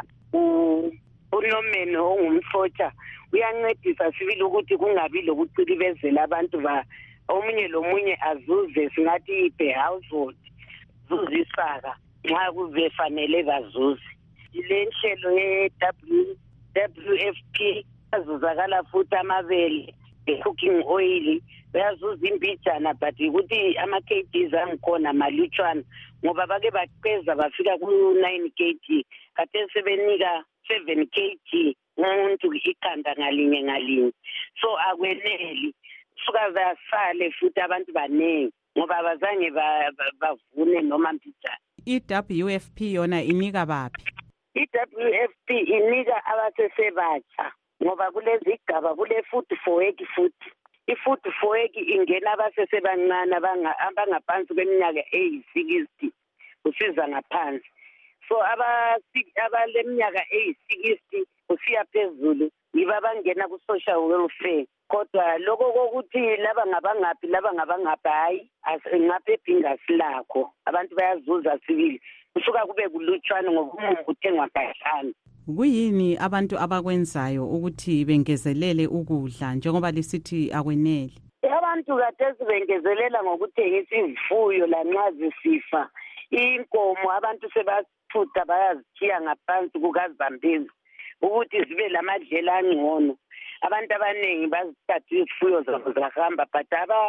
unomeno ongumsotsha uyancedisa sibili ukuthi kungabi lokucilibezela abantu ba omunye lomunye azuze singathi ipe household zuzisaka nxa kuzefanele bazuze. Le nhlelo ye-W F P azuzakala futhi amabele cooking oil bayazuza imbijana but ukuthi ama-K Gs angikhona malutshwana ngoba bake baqeza bafika ku-nine K G kade sebenika seven K G umuntu ikhanda ngalinye ngalinye so akweneli suka basale futhi abantu baningi ngoba abazange bavune noma mbijana. I-W F P yona inika baphi? I-W F P inika abasesebatsha ngoba kulezi igaba kule food for work futhi i-food for work ingena abasesebancane abangaphansi kweminyaka eyi-sixty usiza ngaphansi. So abaleminyaka eyi-sixty kusiya phezulu yibo abangena ku-social welfare. Kodwa lokho kokuthi laba ngabangaphi laba ngabangaphi hayi ngapha ebhingasi lakho abantu bayazuza sibili kusuka kube kulutshwane ngoba umumbu uthengwa kahlanu. Kuyini abantu abakwenzayo ukuthi bengezelele ukudla njengoba lisithi akweneli? Abantu kade sibengezelela ngokuthengisa izifuyo lanxa zisifa. Inkomo abantu sebathutha bayazithiya ngaphansi kukaZambezi ukuthi zibe lamadlela angcono. Abantu abaningi bazithatha izifuyo zabo zahamba but aba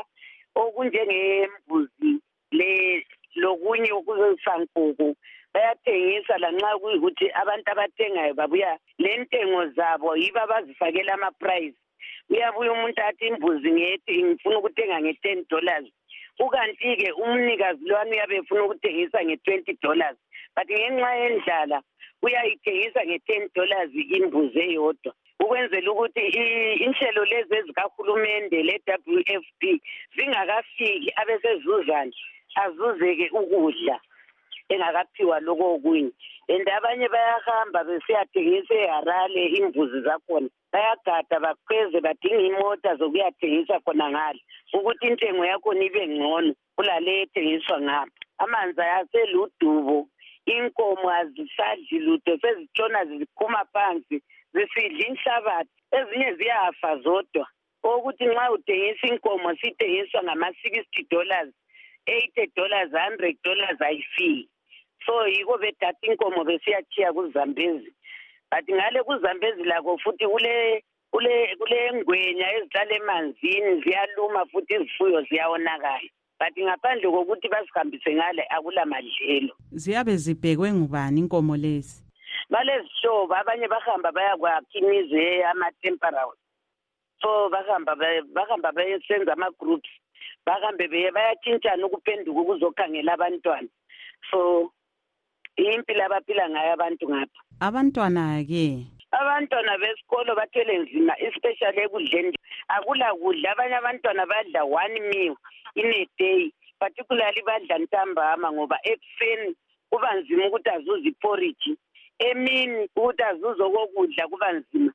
okunjengembuzi le lokunye okuzisankukhu bayathengisa lanxa kuyikuthi abantu abathengayo babuya le ntengo zabo yibo abazifakela ama-price. Uyabuya umuntu athi imbuzi ngethi ngifuna ukuthenga nge-ten dollars ukanti-ke umnikazi lwani uyabe efuna ukuthengisa nge-twenty dollars but ngenxa yendlala uyayithengisa nge-ten dollars imbuzi eyodwa ukwenzela ukuthi inhlelo lezi ezikahulumende le-W F P zingakafiki abesezuzana azuzeke ukudla engakaphiwa lokho okunye. And abanye bayahamba besiyathengisa eHarare imbuzi zakhona bayagada bakhweze badinga imota zokuyathengisa khona ngale ukuthi intengo yakhona ibe ngcono kulale ethengiswa ngapha. Amanzi ayaseludubo, inkomo azisadli lutho sezitshona ziphuma phansi zisidla inhlabathi ezinye ziyafa zodwa. Ukuthi nxa uthengisa inkomo sithengiswa ngama-sixty dollars eighty dollars one hundred dollars ayifiki. So yiko bedatha inkomo besiyachiya kuZambezi but ngale kuZambezi lakho futhi kule kule kule ngwenya ezihlala emanzini ziyaluma futhi izifuyo ziyawonakala but ngaphandle kokuthi basihambise ngale akula madlelo. Ziyabe zibhekwe ngubani inkomo lezi? Balezihlobo abanye bahamba bayakwakha imizi ama-temporary so bahamba bahamba bayenza ama-groups bahambe bayatshintshana ukuphenduka ukuzokhangela abantwana so impilo abaphila ngayo abantu ngapha. Abantwana-ke abantwana besikolo bathwele nzima especially ekudleni akula kudla. Abanye abantwana badla one meal in a day particularly badla ntambama ngoba ekuseni kuba nzima ukuthi azuze iporridge emini ukuthi azuze okokudla kuba nzima.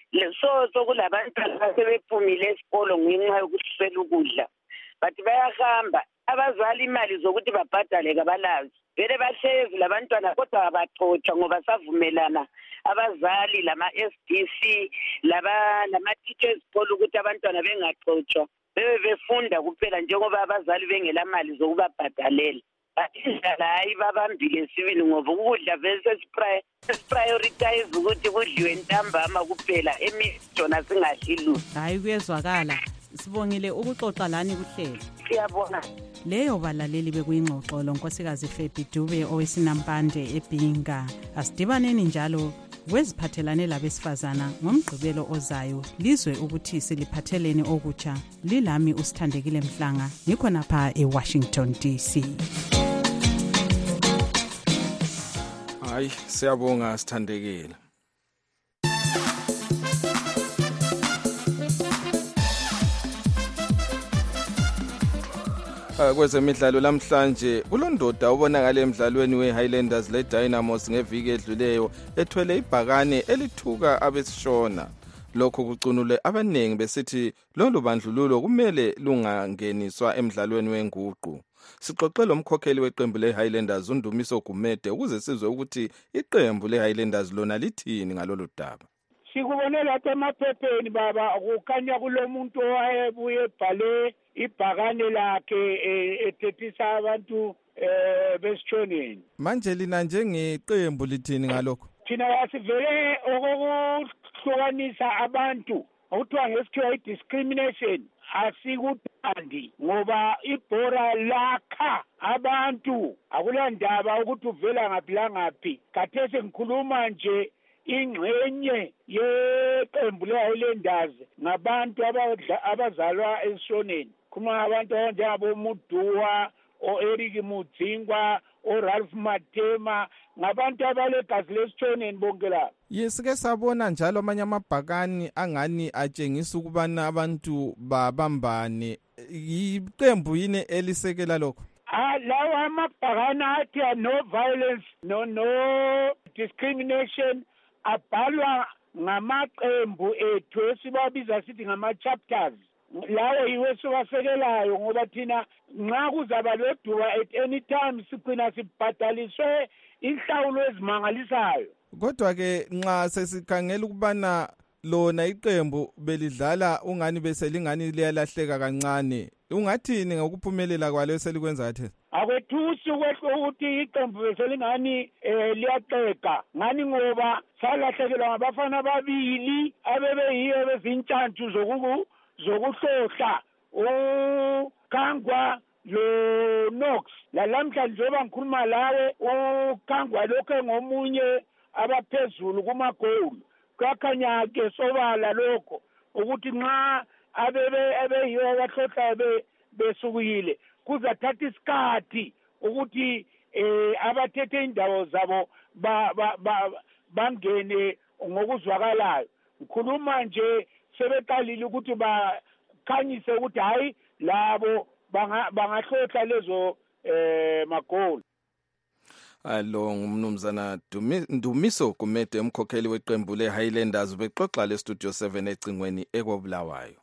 So sokulabantwana basebephumile esikolo ngenxa yokuswela ukudla but bayahamba abazali imali zokuthi babhadale kabalazi vele bahlezi labantwana kodwa abaxotsha ngoba savumelana abazali lama-S D C laba lama-teachers poll ukuthi abantwana bengaxotshwa bebe befunda kuphela njengoba abazali bengela mali zokubabhadalela. But indlala hayi babambile sibili ngoba ukudla vele sesiprioritize ukuthi kudliwe ntambama kuphela emini jona singadli lutho. Hayi kuyezwakala. Sibongile ukuxoxa lani kuhlelo. Siyabonga. leyo balaleli bekuyingxoxo lo nkosikazi Febi Dube owesinampande eBinga. Asidibaneni njalo kweziphathelane labesifazana ngomgqibelo ozayo lizwe ukuthi siliphatheleni okutsha. Lilami uSithandekile Mhlanga ngikhona pha eWashington D C. Hayi siyabonga Sithandekile. Kwezemidlalo lamhlanje kulondoda ubonakala emidlalweni weHighlanders leDynamos ngeviki edluleyo ethwele ibhakane elithuka abesishona. Lokho kucunule abanengi besithi lolu bandlululo kumele lungangeniswa emidlalweni wenguqu. Sixoxele umkhokheli weqembu leHighlanders uNdumiso Gumede ukuze sizwe ukuthi iqembu leHighlanders lona lithini ngalolu daba. Sikubone lapha emaphepheni baba kukhanya kulomuntu owayebuye ebhale ibhakane lakhe ethethisa abantu eh besishoneni. Manje lina njengeqembu lithini ngalokho? Thina yasivele okuhlukanisa abantu okuthiwa ngesikhiwa i-discrimination asikuthandi ngoba ibhora lakha abantu akulandaba ukuthi uvela ngaphi langaphi. Khathesi ngikhuluma nje ingxenye yeqembu leHighlanders ngabantu abazalwa esishoneni. Kuma abantu abanjengabo Muduwa, o-Eric Mudzingwa, o-Ralph Matema, ngabantu abalegazi lesishoneni bonke lapha. Yesike sabona njalo amanye amabhakani angani atshengisa ukubana abantu babambane. Iqembu yini elisekela lokho? Ah, lawa amabhakani athi no violence, no no discrimination abhalwa ngamaqembu ethu esibabiza sithi ngama-chapters. Lawo yiwe siwasekelayo ngoba thina nxa kuzaba loduba at any time sigcina sibhadaliswe inhlawulo ezimangalisayo. Kodwa-ke nxa sesikhangela ukubana lona iqembu belidlala ungani bese lingani liyalahleka kancane, ungathini ngokuphumelela kwalo eselikwenza kathesi? Akwethusi ukuthi iqembu beselingani liyaxeka ngani ngoba salahlekelwa ngabafana ababili abebeyiyo bezintshantshu zokuku zokuhlohla uKangwa lo Knox. Lalamhla njengoba ngikhuluma lawe uKangwa lokho ngomunye abaphezulu kumagoli. Kwakhanya ke sobala lokho ukuthi nxa abebe abeyiyo abahlohla besukuyile kuzathatha isikhathi ukuthi eh abathethe indawo zabo bangene ngokuzwakalayo. Ngikhuluma nje sebeqalile ukuthi bakhanyise ukuthi hayi labo bangahlohla lezo eh magoli. Alo ngumnumzana Ndumiso Gumede umkhokheli weqembu leHighlanders bexoxa le Studio seven ecingweni ekobulawayo.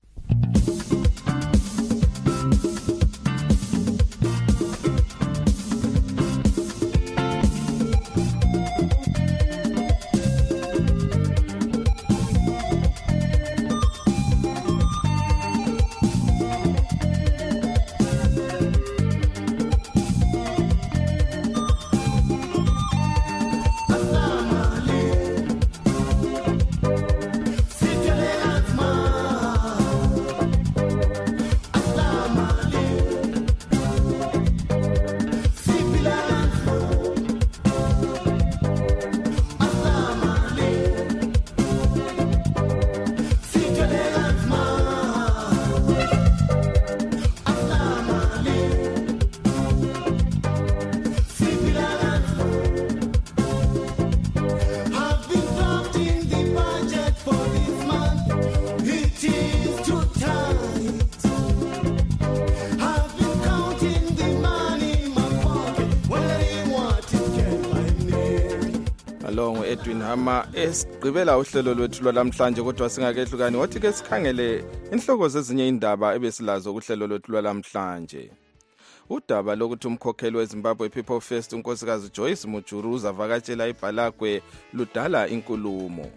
Along Edwin Hama esigqibela uhlelo lwethu lwalamhlanje kodwa singakehlukani wathi ke sikhangele inhloko zezinye indaba ebesilazo kuhlelo lwethu lwalamhlanje. Udaba lokuthi umkhokheli weZimbabwe People First unkosikazi Joyce Mujuru uzavakatshela eBhalagwe ludala inkulumo.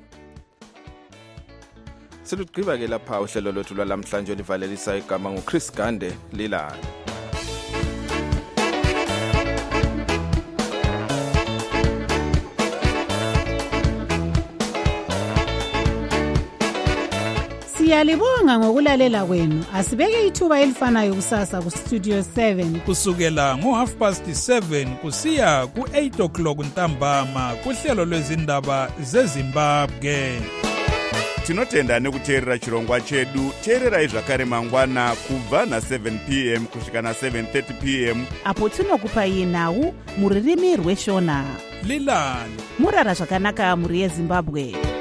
Silugqiba ke lapha uhlelo lwethu lwalamhlanje livalelisa igama nguChris Gande lilala. Siyalibonga ngokulalela kwenu. Asibeke ithuba elifanayo kusasa kustudio seven kusukela ngo-half past seven kusiya ku-eight o'clock ntambama kuhlelo lwezindaba zezimbabwe. Tinotenda nekuteerera chirongwa chedu. Teererai zvakare mangwana kubva na-seven p m kusvika na-seven thirty p m apo tinokupai nhau muririmi rweshona. Lilani murara zvakanaka muri yeZimbabwe.